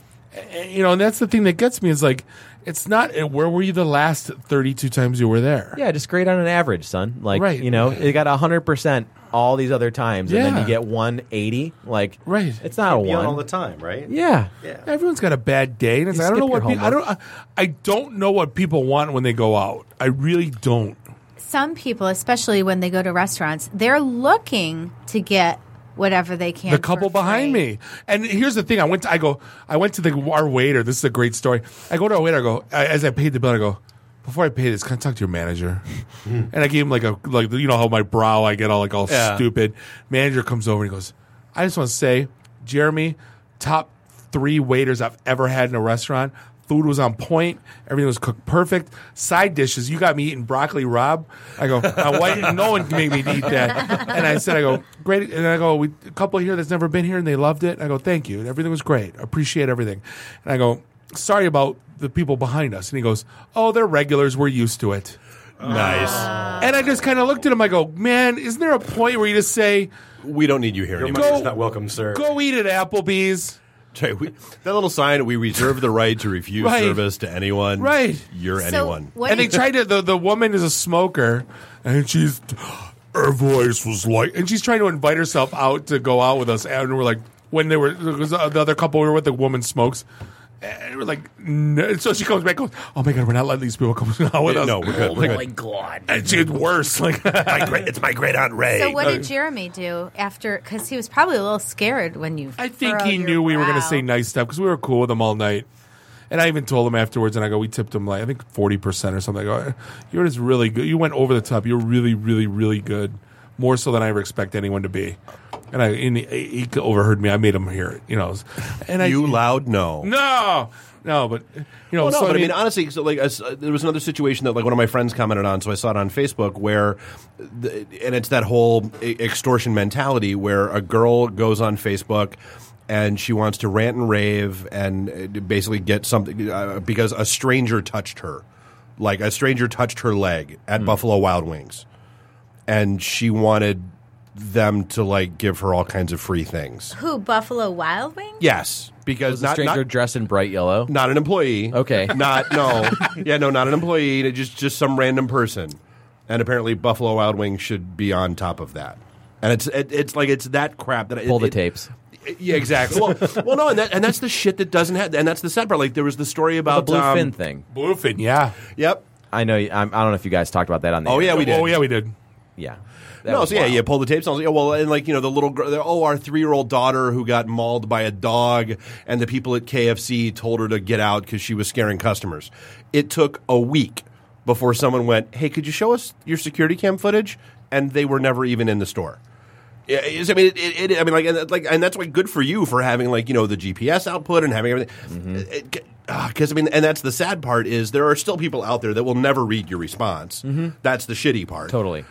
and that's the thing that gets me is like, it's not where were you the last 32 times you were there? Yeah, just grade on an average, son. Like, Right. you got 100% all these other times, and then Yeah. you get 180. Like, Right. it's not a Be on one all the time, right? Yeah. Everyone's got a bad day, and it's You like, I don't know skip what your homework. I don't know what people want when they go out. I really don't. Some people, especially when they go to restaurants, they're looking to get whatever they can. The couple behind me, and here's the thing: I went to our waiter. This is a great story. I go to our waiter. I go as I paid the bill. I go, before I pay this, can I talk to your manager? And I gave him like you know how my brow I get all stupid. Manager comes over and he goes, I just want to say, Jeremy, top 3 waiters I've ever had in a restaurant. Food was on point. Everything was cooked perfect. Side dishes, you got me eating broccoli rabe. I go, no one can make me eat that. And I said, great. And I go, a couple here that's never been here and they loved it. I go, thank you. And everything was great. I appreciate everything. And I go, sorry about the people behind us. And he goes, oh, they're regulars. We're used to it. Nice. And I just kind of looked at him. I go, man, isn't there a point where you just say, we don't need you here anymore. Your money's not welcome, sir. Go eat at Applebee's. That little sign, we reserve the right to refuse Right. service to anyone. Right. You're anyone. And they tried to, the woman is a smoker, and her voice was like, and she's trying to invite herself out to go out with us. And we're like, the other couple we were with, the woman smokes. And we're like, no. So she comes back and goes, oh my God, we're not letting these people come out with us. No, we're good. Oh my God. And she gets worse. Like, it's my great Aunt Ray. So what did Jeremy do after? Because he was probably a little scared when you. I think he knew we were going to say nice stuff because we were cool with him all night. And I even told him afterwards, and I go, we tipped him like I think 40% or something. I go, you're just really good. You went over the top. You're really, really, really good. More so than I ever expect anyone to be. And he overheard me. I made him hear it, you know. And loud no. No, but you know. Well, no, so but I mean, honestly, so, like, there was another situation that like one of my friends commented on, so I saw it on Facebook where, and it's that whole extortion mentality where a girl goes on Facebook and she wants to rant and rave and basically get something because a stranger touched her, like a stranger touched her leg at Buffalo Wild Wings, and she wanted them to like give her all kinds of free things. Who, Buffalo Wild Wings? Yes, because Was the stranger dressed in bright yellow? Not an employee. Okay. Not an employee. Just some random person. And apparently, Buffalo Wild Wings should be on top of that. And it's like it's that crap that Pull the tapes. Yeah, exactly. well, no, and that's the shit that doesn't have. And that's the sad part. Like there was the story about the bluefin thing. Bluefin, yeah. Yep. I know. I don't know if you guys talked about that on the. Oh yeah, we did. Oh yeah, we did. Yeah. You pull the tapes. And I was like, well, and like the little girl. Our 3-year-old daughter who got mauled by a dog, and the people at KFC told her to get out because she was scaring customers. It took a week before someone went, "Hey, could you show us your security cam footage?" And they were never even in the store. And that's like good for you for having the GPS output and having everything. Because and that's the sad part is there are still people out there that will never read your response. Mm-hmm. That's the shitty part. Totally.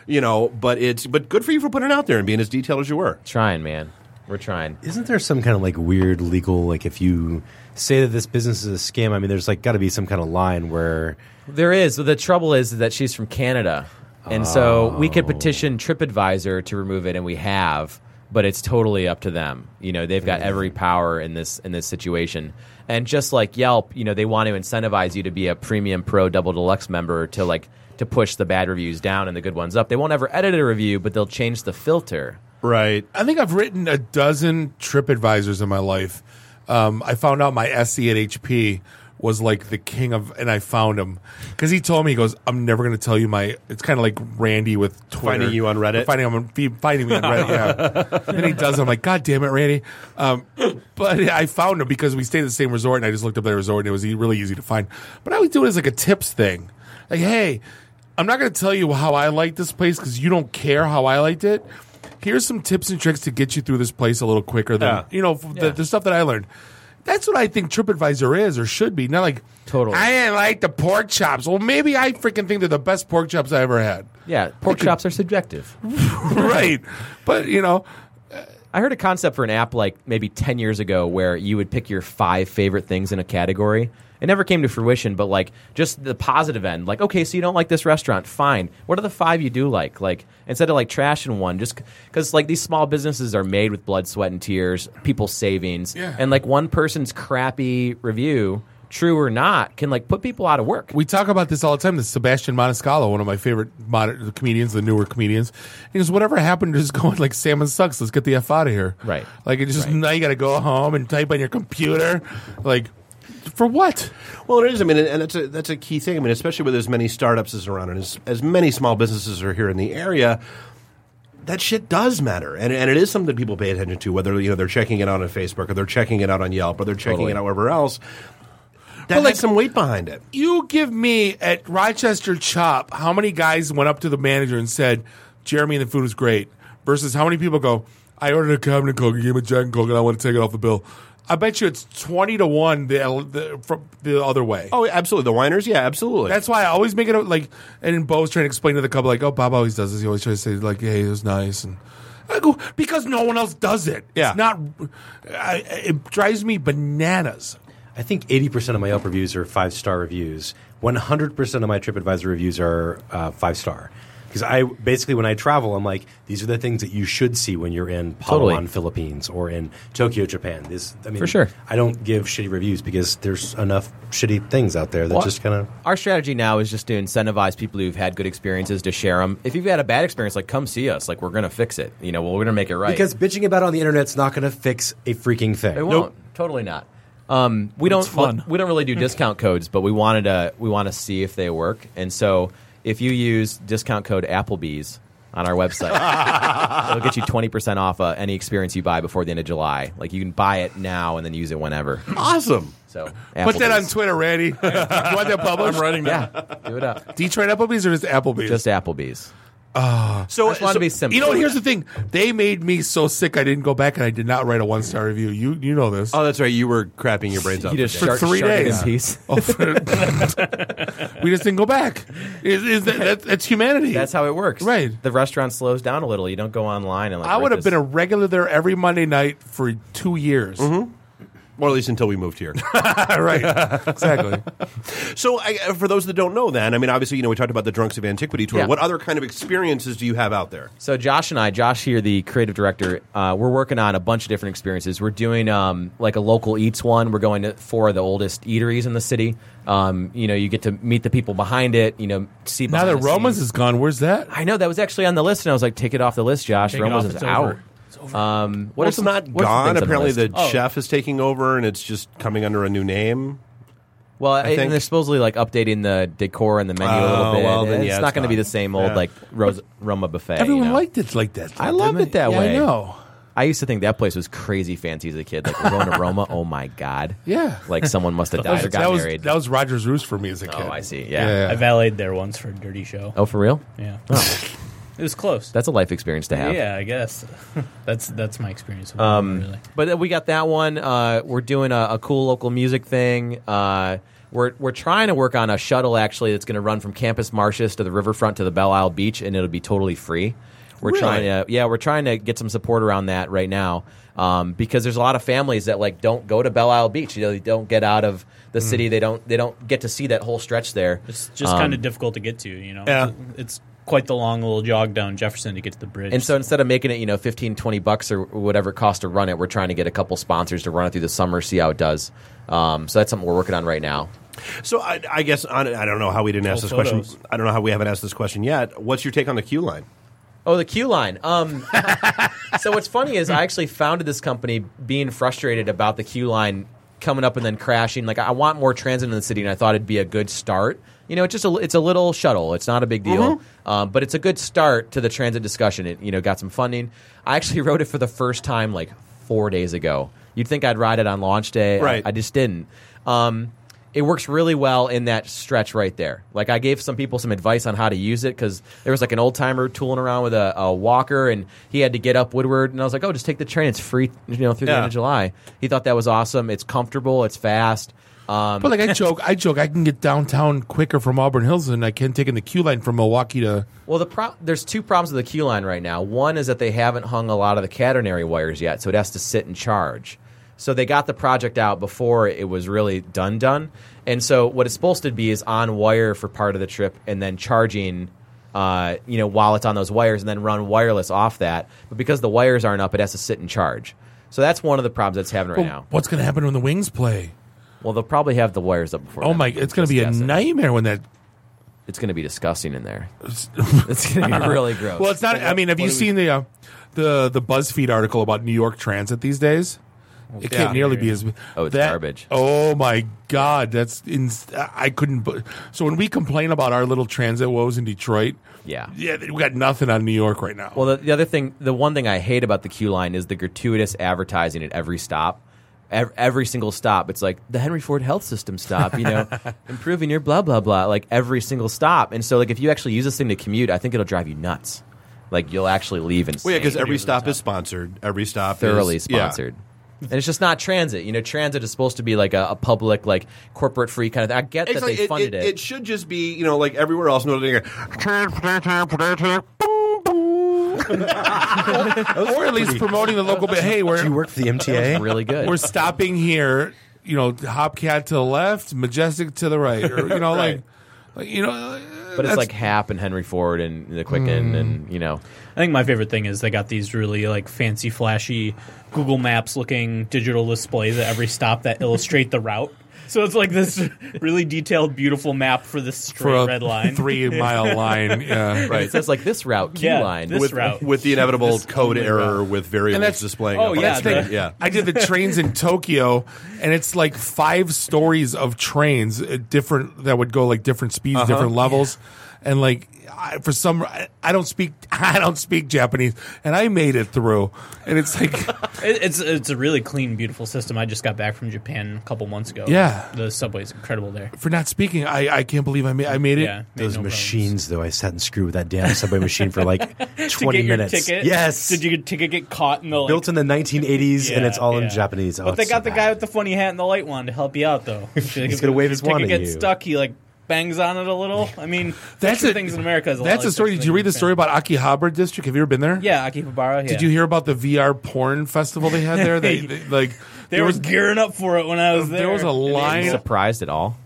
But good for you for putting it out there and being as detailed as you were. Trying, man. We're trying. Isn't there some kind of weird legal if you say that this business is a scam? I mean, there's got to be some kind of line where there is. The trouble is that she's from Canada. And so we could petition TripAdvisor to remove it, and we have, but it's totally up to them. They've got every power in this situation. And just like Yelp, they want to incentivize you to be a premium pro double deluxe member to push the bad reviews down and the good ones up. They won't ever edit a review, but they'll change the filter. Right. I think I've written a dozen TripAdvisors in my life. I found out my SE at HP was the king of, and I found him because he told me, he goes, I'm never going to tell you it's kind of like Randy with Twitter. Finding you on Reddit? Finding me on Reddit, yeah. And then he does it. I'm like, God damn it, Randy. But I found him because we stayed at the same resort, and I just looked up that resort, and it was really easy to find. But I would do it as a tips thing. Like, hey, I'm not going to tell you how I like this place because you don't care how I liked it. Here's some tips and tricks to get you through this place a little quicker than, the stuff that I learned. That's what I think TripAdvisor is or should be. Not totally. I didn't like the pork chops. Well, maybe I freaking think they're the best pork chops I ever had. Yeah, pork chops are subjective. Right. But, I heard a concept for an app maybe 10 years ago where you would pick your 5 favorite things in a category. It never came to fruition, but just the positive end. Okay, so you don't like this restaurant. Fine. What are the 5 you do like? Instead of trashing one, just because these small businesses are made with blood, sweat, and tears, people's savings. Yeah. And one person's crappy review, true or not, can put people out of work. We talk about this all the time. This Sebastian Maniscalco, one of my favorite comedians, the newer comedians. He goes, whatever happened to just going salmon sucks, let's get the F out of here. Right. Now you got to go home and type on your computer. For what? Well, it is. I mean, and that's a key thing. I mean, especially with as many startups as around and as many small businesses are here in the area, that shit does matter, and it is something that people pay attention to. Whether they're checking it out on Facebook, or they're checking it out on Yelp, or they're checking it out wherever else. That has some weight behind it. You give me at Rochester Chop how many guys went up to the manager and said, "Jeremy, the food is great," versus how many people go, "I ordered a cabinet Coke, you gave me a Jack and Coke, and I want to take it off the bill." I bet you it's 20-1 from the other way. Oh, absolutely. The whiners, yeah, absolutely. That's why I always make it and then Bo's trying to explain to the couple, oh, Bob always does this. He always tries to say, hey, it was nice. And I go, because no one else does it. Yeah. It's not, it drives me bananas. I think 80% of my Yelp reviews are 5-star reviews. 100% of my TripAdvisor reviews are 5-star. Because when I travel, I'm like, these are the things that you should see when you're in Palawan, Philippines, or in Tokyo, Japan. For sure. I don't give shitty reviews because there's enough shitty things out there that just kind of... Our strategy now is just to incentivize people who've had good experiences to share them. If you've had a bad experience, come see us. We're going to fix it. We're going to make it right. Because bitching about it on the internet's not going to fix a freaking thing. It won't. Totally not. We don't really do discount codes, but we want to see if they work. And so if you use discount code Applebee's on our website. It'll get you 20% off any experience you buy before the end of July. Like you can buy it now and then use it whenever. Awesome. So put that on Twitter, Randy. You want that published? I'm writing that. Yeah, do it up. Detroit Applebee's or just Applebee's? Just Applebee's. So I just want to be simple. You know what? Here's the thing. They made me so sick I didn't go back and I did not write a 1-star review. You know this. Oh, that's right. You were crapping your brains out for 3 days. We just didn't go back. That's humanity. That's how it works. Right. The restaurant slows down a little. You don't go online and like. I would have been a regular there every Monday night for 2 years. Mm-hmm. Well, at least until we moved here. Right. Exactly. So, for those that don't know, then, I mean, obviously, we talked about the Drunks of Antiquity tour. Yeah. What other kind of experiences do you have out there? So Josh here, the creative director, we're working on a bunch of different experiences. We're doing like a local eats one. We're going to 4 of the oldest eateries in the city. You get to meet the people behind it. See. Now that Roma's is gone, where's that? I know that was actually on the list, and I was like, take it off the list, Josh. Roma's is out. It's not gone. Apparently, the chef is taking over, and it's just coming under a new name. Well, I think they're supposedly like updating the decor and the menu a little bit. Well, then, it's not going to be the same old like Roma buffet. Everyone liked it like that. I loved it that way. I know. I used to think that place was crazy fancy as a kid. Like, we're going to Roma. Oh my god. Yeah. Like someone must have died or got married. That was Rogers Roost for me as a kid. Oh, I see. Yeah. I valeted there once for a dirty show. Oh, for real? Yeah. Oh. It was close. That's a life experience to have. Yeah, I guess. That's my experience with it, really. But we got that one. We're doing a cool local music thing. We're trying to work on a shuttle, actually, that's going to run from Campus Martius to the riverfront to the Belle Isle Beach, and it'll be totally free. We're trying to get some support around that right now, because there's a lot of families that like don't go to Belle Isle Beach. They don't get out of the city. They don't get to see that whole stretch there. It's just kind of difficult to get to. Yeah. It's quite the long little jog down Jefferson to get to the bridge. And so instead of making it, $15-20 or whatever it costs to run it, we're trying to get a couple sponsors to run it through the summer, see how it does. So that's something we're working on right now. So I guess I don't know how we didn't ask this question. I don't know how we haven't asked this question yet. What's your take on the Q line? Oh, the Q line. So what's funny is I actually founded this company being frustrated about the Q line coming up and then crashing. Like, I want more transit in the city, and I thought it'd be a good start. It's a little shuttle. It's not a big deal, but it's a good start to the transit discussion. It got some funding. I actually wrote it for the first time like 4 days ago. You'd think I'd ride it on launch day. Right. I just didn't. It works really well in that stretch right there. Like, I gave some people some advice on how to use it because there was like an old timer tooling around with a walker, and he had to get up Woodward. And I was like, "Oh, just take the train. It's free, through the end of July." He thought that was awesome. It's comfortable. It's fast. But like I joke, I can get downtown quicker from Auburn Hills than I can taking the Q line from Milwaukee to. Well, there's 2 problems with the Q line right now. One is that they haven't hung a lot of the catenary wires yet, so it has to sit and charge. So they got the project out before it was really done. And so what it's supposed to be is on wire for part of the trip and then charging, while it's on those wires, and then run wireless off that. But because the wires aren't up, it has to sit and charge. So that's one of the problems that's having right now. What's going to happen when the Wings play? Well, they'll probably have the wires up before. Oh my! It's going to be a nightmare when that. It's going to be disgusting in there. It's going to be really gross. Well, it's not. I mean, have you seen the BuzzFeed article about New York Transit these days? It can't nearly be as. Oh, it's garbage. Oh my God, that's. I couldn't. So when we complain about our little transit woes in Detroit, we got nothing on New York right now. Well, the one thing I hate about the Q line is the gratuitous advertising at every stop. Every single stop, it's like the Henry Ford Health System stop, improving your blah, blah, blah, like every single stop. And so, like, if you actually use this thing to commute, I think it'll drive you nuts. Like, you'll actually leave insane. Well, yeah, because every stop is sponsored. Every stop thoroughly is sponsored. And it's just not transit. Transit is supposed to be like a public, like, corpork-free kind of thing. I get that they funded it. It should just be, like everywhere else. Or at least promoting the local bit. Hey, you work for the MTA? Really good. We're stopping here. Hopcat to the left, Majestic to the right, or right. But it's like Hap and Henry Ford and the Quicken, and I think my favorite thing is they got these really like fancy, flashy Google Maps looking digital displays at every stop that illustrate the route. So it's like this really detailed, beautiful map for this straight red line. 3-mile line, yeah. Right. It says like this route, Q line. This route. With the inevitable code error with variables displaying. Oh, yeah. I did the trains in Tokyo, and it's like 5 stories of trains different that would go like different speeds, different levels. and like I don't speak Japanese, and I made it through, and it's like it's a really clean, beautiful system. I just got back from Japan a couple months ago. Yeah. The subway's incredible there. For not speaking, I can't believe I made it. Yeah, those machines, though, I sat and screwed with that damn subway machine for like 20 minutes. Your ticket? Yes. Did your ticket get caught in the built in the 1980s, and it's all in Japanese. But they got the guy with the funny hat and the light wand to help you out, though. He's gonna wave his wand at you. If your you. ticket gets stuck, he like bangs on it a little. I mean, that's things in America. That's a story. Did you read the story about Akihabara District? Have you ever been there? Yeah, Akihabara. Yeah. Did you hear about the VR porn festival they had there? They were gearing up for it when I was there. There was a line. Are you surprised at all?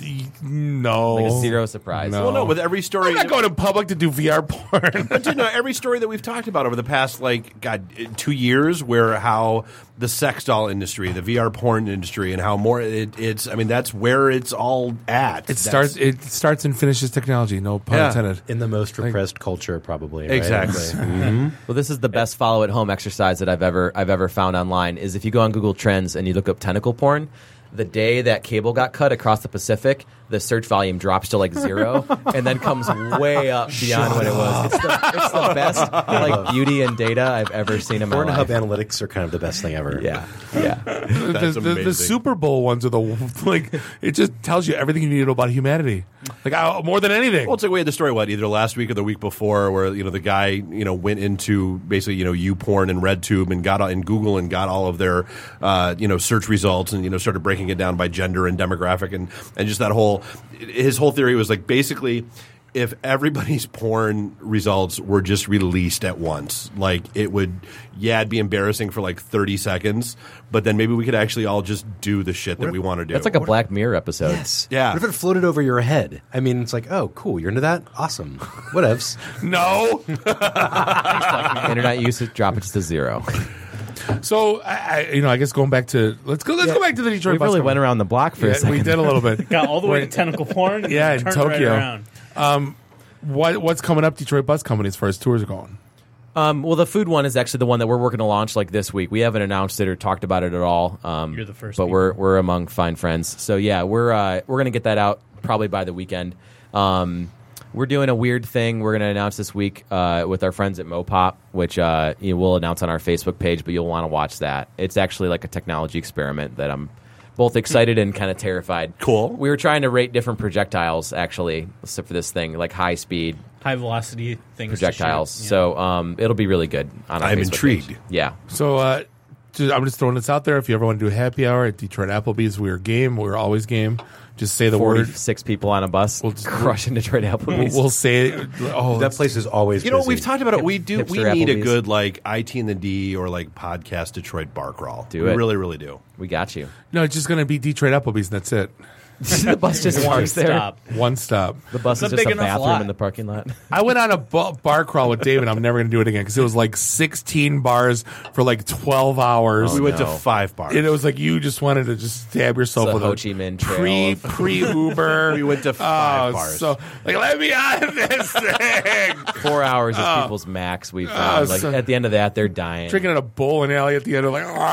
No, like a zero surprise. Well, no. With every story, I'm not going to public to do VR porn. But every story that we've talked about over the past 2 years, where how the sex doll industry, the VR porn industry, and how more it's. I mean, that's where it's all at. It starts and finishes technology. No pun intended. In the most repressed culture, probably. Right? Exactly. Mm-hmm. Well, this is the best follow at home exercise that I've ever found online. Is if you go on Google Trends and you look up tentacle porn. The day that cable got cut across the Pacific, the search volume drops to like 0 and then comes way up beyond what it was. It's the best beauty and data I've ever seen in my life. Pornhub analytics are kind of the best thing ever. Yeah. The Super Bowl ones are it just tells you everything you need to know about humanity. More than anything. Well, it's like we had the story, either last week or the week before, where the guy went into basically YouPorn and RedTube and got in Google and got all of their search results and started breaking it down by gender and demographic and just that whole. His whole theory was basically if everybody's porn results were just released at once, it'd be embarrassing for 30 seconds, but then maybe we could actually all just do the shit that we want to do. That's like a Black Mirror episode. Yes. Yeah. What if it floated over your head? I mean, it's oh, cool, you're into that? Awesome. Whatevs. No. Internet usage, drop it to 0. So I guess going back to let's go back to the Detroit. We really went around the block for a second. We did a little bit. Got all the way to tentacle porn. Yeah, in Tokyo. Right around. What's coming up, Detroit Bus Company, as far as tours are going? Well, the food one is actually the one that we're working to launch this week. We haven't announced it or talked about it at all. You're the first, but we're among fine friends. So yeah, we're going to get that out probably by the weekend. We're doing a weird thing we're going to announce this week with our friends at Mopop, which we'll announce on our Facebook page, but you'll want to watch that. It's actually like a technology experiment that I'm both excited and kind of terrified. Cool. We were trying to rate different projectiles, actually, for this thing, like high speed, high velocity things projectiles. So it'll be really good on our I'm Facebook intrigued. page. Yeah. So I'm just throwing this out there. If you ever want to do a happy hour at Detroit Applebee's, we're game. We're always game. Just say the word. 46 people on a bus crushing Detroit Applebee's. We'll say it. Oh, that place is always busy. We've talked about it. We need Applebee's. a good IT in the D or podcast Detroit bar crawl. We really, really do. We got you. No, it's just going to be Detroit Applebee's and that's it. The bus just parks there. One stop. The bus is just a bathroom in the parking lot. I went on a bar crawl with Dave, and I'm never going to do it again because it was 16 bars for 12 hours. We went to 5 bars. And it was you just wanted to just stab yourself with Ho Chi Minh pre Uber. We went to 5 bars. So let me on this thing. 4 hours is people's max. We found. At the end of that, they're dying. Drinking at a bowling alley at the end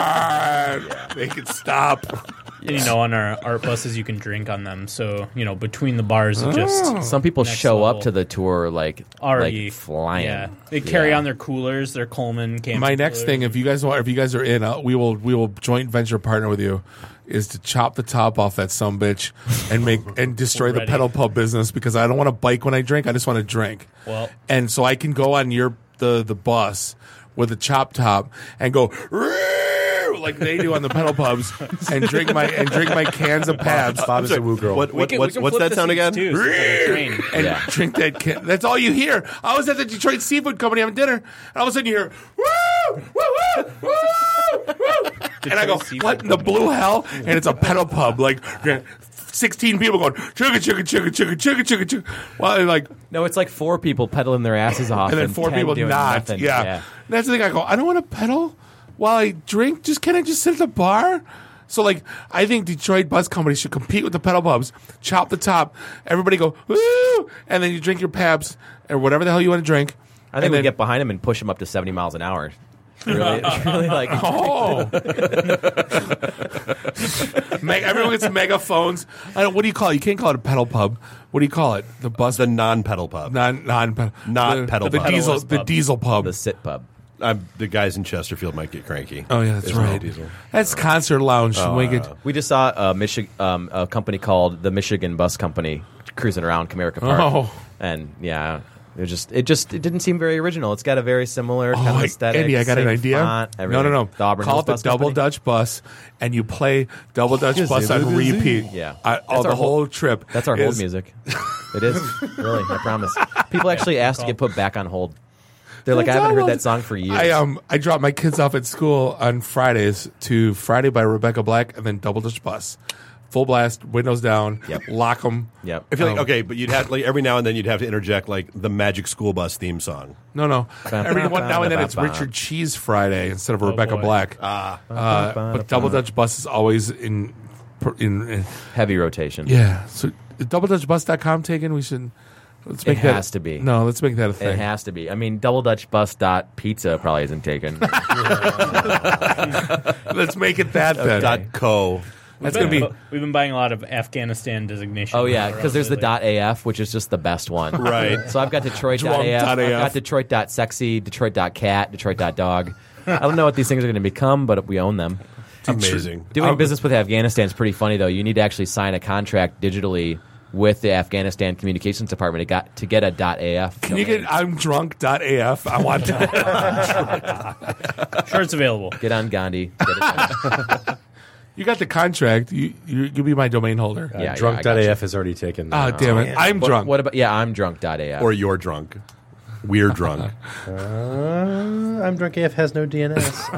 of make it stop. And, on our art buses, you can drink on them. So, between the bars, it just some people show level. up to the tour already flying. Yeah, they carry on their coolers, their Coleman camping. My next coolers. thing, if you guys are in, we will joint venture partner with you. Is to chop the top off that sumbitch and destroy the pedal pub business because I don't want to bike when I drink. I just want to drink. Well, and so I can go on the bus with a chop top and go like they do on the pedal pubs and drink my cans of Pabst. Bob is a woo girl. What's that sound again? And drink that can. That's all you hear. I was at the Detroit Seafood Company having dinner, and all of a sudden you hear woo, woo, woo, woo, woo. And I go, what in the blue hell? And it's a pedal pub, 16 people going chugga chugga chugga chugga chugga chugga chugga. Well, no, it's 4 people pedaling their asses off, and then 4 people not. Nothing. Yeah. That's the thing. I go, I don't want to pedal while I drink. Can I just sit at the bar? So I think Detroit Bus Company should compete with the pedal pubs. Chop the top. Everybody go woo, and then you drink your Pabst or whatever the hell you want to drink. I think we get behind them and push them up to 70 miles an hour. Really like. Oh. Everyone gets megaphones. What do you call it? You can't call it a pedal pub. What do you call it? The bus. The non-pedal pub. Non-pedal. Not pedal the pub. Diesel. The diesel pub. The sit pub. The guys in Chesterfield might get cranky. Oh yeah, that's Isn't right. it Diesel? That's concert lounge. We just saw a company called the Michigan Bus Company cruising around Comerica Park, and yeah, it didn't seem very original. It's got a very similar kind of aesthetic. Andy, I got an same idea. font, No. The Auburn Call Hills it the Bus Double Company. Dutch Bus, and you play Double Dutch Bus on repeat. Yeah, the whole trip. That's our hold music. It is really. I promise. People actually asked to get put back on hold. They're like, I haven't heard that song for years. I drop my kids off at school on Fridays to Friday by Rebecca Black, and then Double Dutch Bus. Full blast, windows down, lock them. Yep. I feel like, okay, but you'd have, like, every now and then you'd have to interject, like, the Magic School Bus theme song. No. Every now and then it's Richard Cheese Friday instead of Rebecca Black. But Double Dutch Bus is always in heavy rotation. Yeah. So is DoubleDutchBus.com taken? We should... Let's make it has to be. No, let's make that a thing. It has to be. I mean, DoubleDutchBus.pizza probably isn't taken. Let's make it that then. .co. That's going to be... We've been buying a lot of Afghanistan designation. Oh, yeah, because there's the .af, which is just the best one. Right. So I've got Detroit.af, I've got Detroit.sexy, Detroit.cat, Detroit.dog. I don't know what these things are going to become, but we own them. Amazing. Doing business with Afghanistan is pretty funny, though. You need to actually sign a contract digitally with the Afghanistan Communications Department to get a .af. Can you get I'm drunk.af? I want that. Sure, it's available. Get on Gandhi. Get it done. You got the contract. You'll be my domain holder. Yeah, drunk.af is already taken. Oh, damn it. I'm drunk. What about, I'm drunk.af. Or you're drunk. We're drunk. I'm drunk AF has no DNS.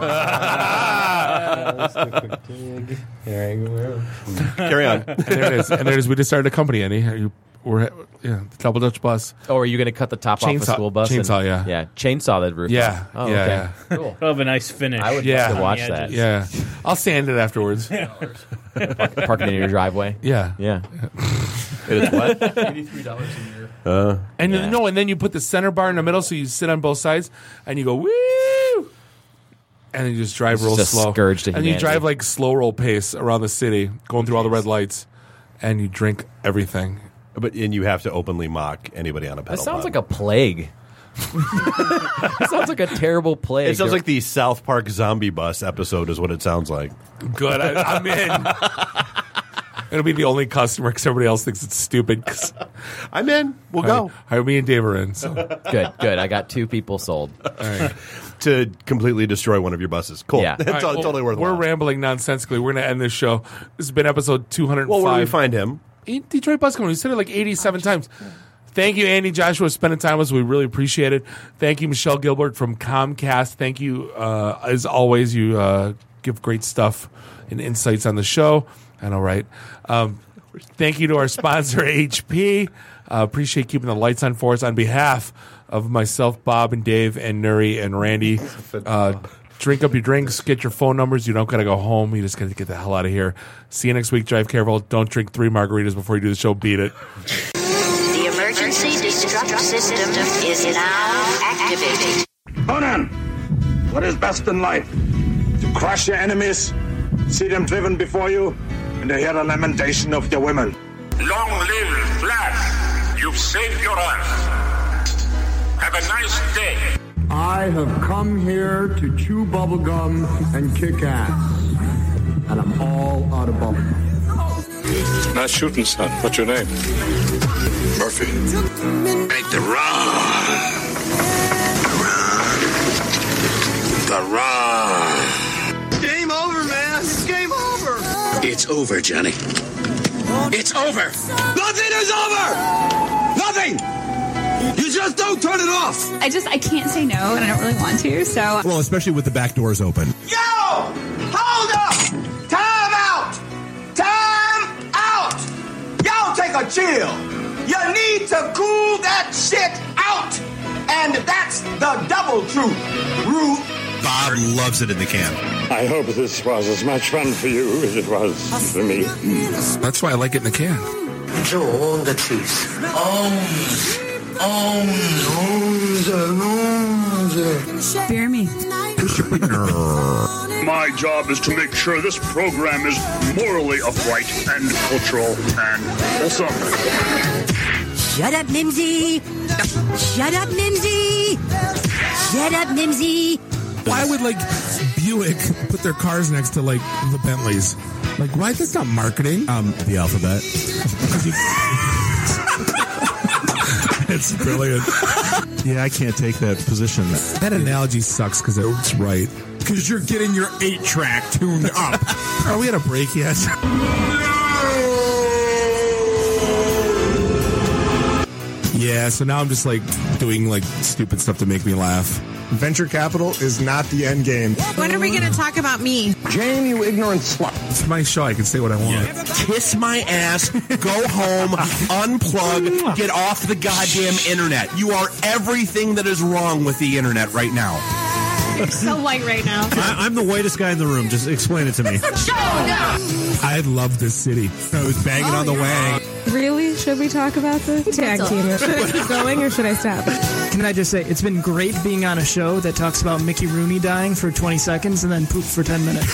Let's do a quick dig. Here I go. Carry on. And there it is. And there it is. We just started a company, Andy. We're the Double Dutch Bus. Oh, are you going to cut the top off the school bus? Chainsaw, yeah. Yeah, chainsaw the roof. Yeah. Oh, yeah, okay. yeah. Cool. It'll have a nice finish. I would love to watch the that. edges. Yeah. I'll sand it afterwards. Park it in your driveway. Yeah. Yeah. It is what? $83 a year. And and then you put the center bar in the middle, so you sit on both sides, and you go woo, and then you just drive real just a slow. scourge to and you humanity. drive like slow roll pace around the city, going through all the red lights, and you drink everything. And you have to openly mock anybody on a pedal That sounds pub. like a plague. That sounds like a terrible plague. It sounds like the South Park Zombie Bus episode is what it sounds like. Good, I'm in. It'll be the only customer because everybody else thinks it's stupid. I'm in. We'll go. Me and Dave are in. So. Good. I got 2 people sold. All right. To completely destroy one of your buses. Cool. Yeah. It's All right, totally worthwhile. We're rambling nonsensically. We're going to end this show. This has been episode 205. Well, where do we find him? Detroit Bus Company. We said it like 87 times. Thank you, Andy Joshua, for spending time with us. We really appreciate it. Thank you, Michelle Gilbert from Comcast. Thank you, as always. You give great stuff and insights on the show. I know, right? Thank you to our sponsor, HP. Appreciate keeping the lights on for us. On behalf of myself, Bob, and Dave, and Nuri, and Randy, drink up your drinks, get your phone numbers. You don't got to go home. You just got to get the hell out of here. See you next week. Drive careful. Don't drink 3 margaritas before you do the show. Beat it. The emergency destruct system is now activated. Conan, what is best in life? To crush your enemies, see them driven before you, and to hear the lamentation of their women. Long live Flash. You've saved your life. Have a nice day. I have come here to chew bubblegum and kick ass. And I'm all out of bubblegum. Nice shooting, son. What's your name? Murphy. Make the run. The run. Game over, man. Game over. It's over, Johnny. It's over. Nothing is over. Nothing. You just don't turn it off. I can't say no, and I don't really want to, so. Well, especially with the back doors open. Yo! Hold up! Time out! Time out! Y'all take a chill. You need to cool that shit out. And that's the double truth. Ruth. Bob loves it in the can. I hope this was as much fun for you as it was for me. That's why I like it in the can. You own the truth. Bear me. My job is to make sure this program is morally upright and cultural and wholesome. Shut up, Mimsy! Shut up, Mimsy! Shut up, Mimsy! Why would Buick put their cars next to the Bentleys? Why? That's not marketing. The alphabet. It's brilliant. Yeah, I can't take that position. That analogy sucks because it's right. Because you're getting your 8-track tuned up. Are we at a break yet? Yeah, so now I'm just doing stupid stuff to make me laugh. Venture capital is not the end game. When are we going to talk about me? Jane, you ignorant slut. It's my show. I can say what I want. Kiss my ass, go home, unplug, get off the goddamn internet. You are everything that is wrong with the internet right now. You're so white right now. I'm the whitest guy in the room. Just explain it to me. I love this city. I was banging on the wang. Really? Should we talk about the tag team? Should I keep going or should I stop? Can I just say, it's been great being on a show that talks about Mickey Rooney dying for 20 seconds and then poop for 10 minutes.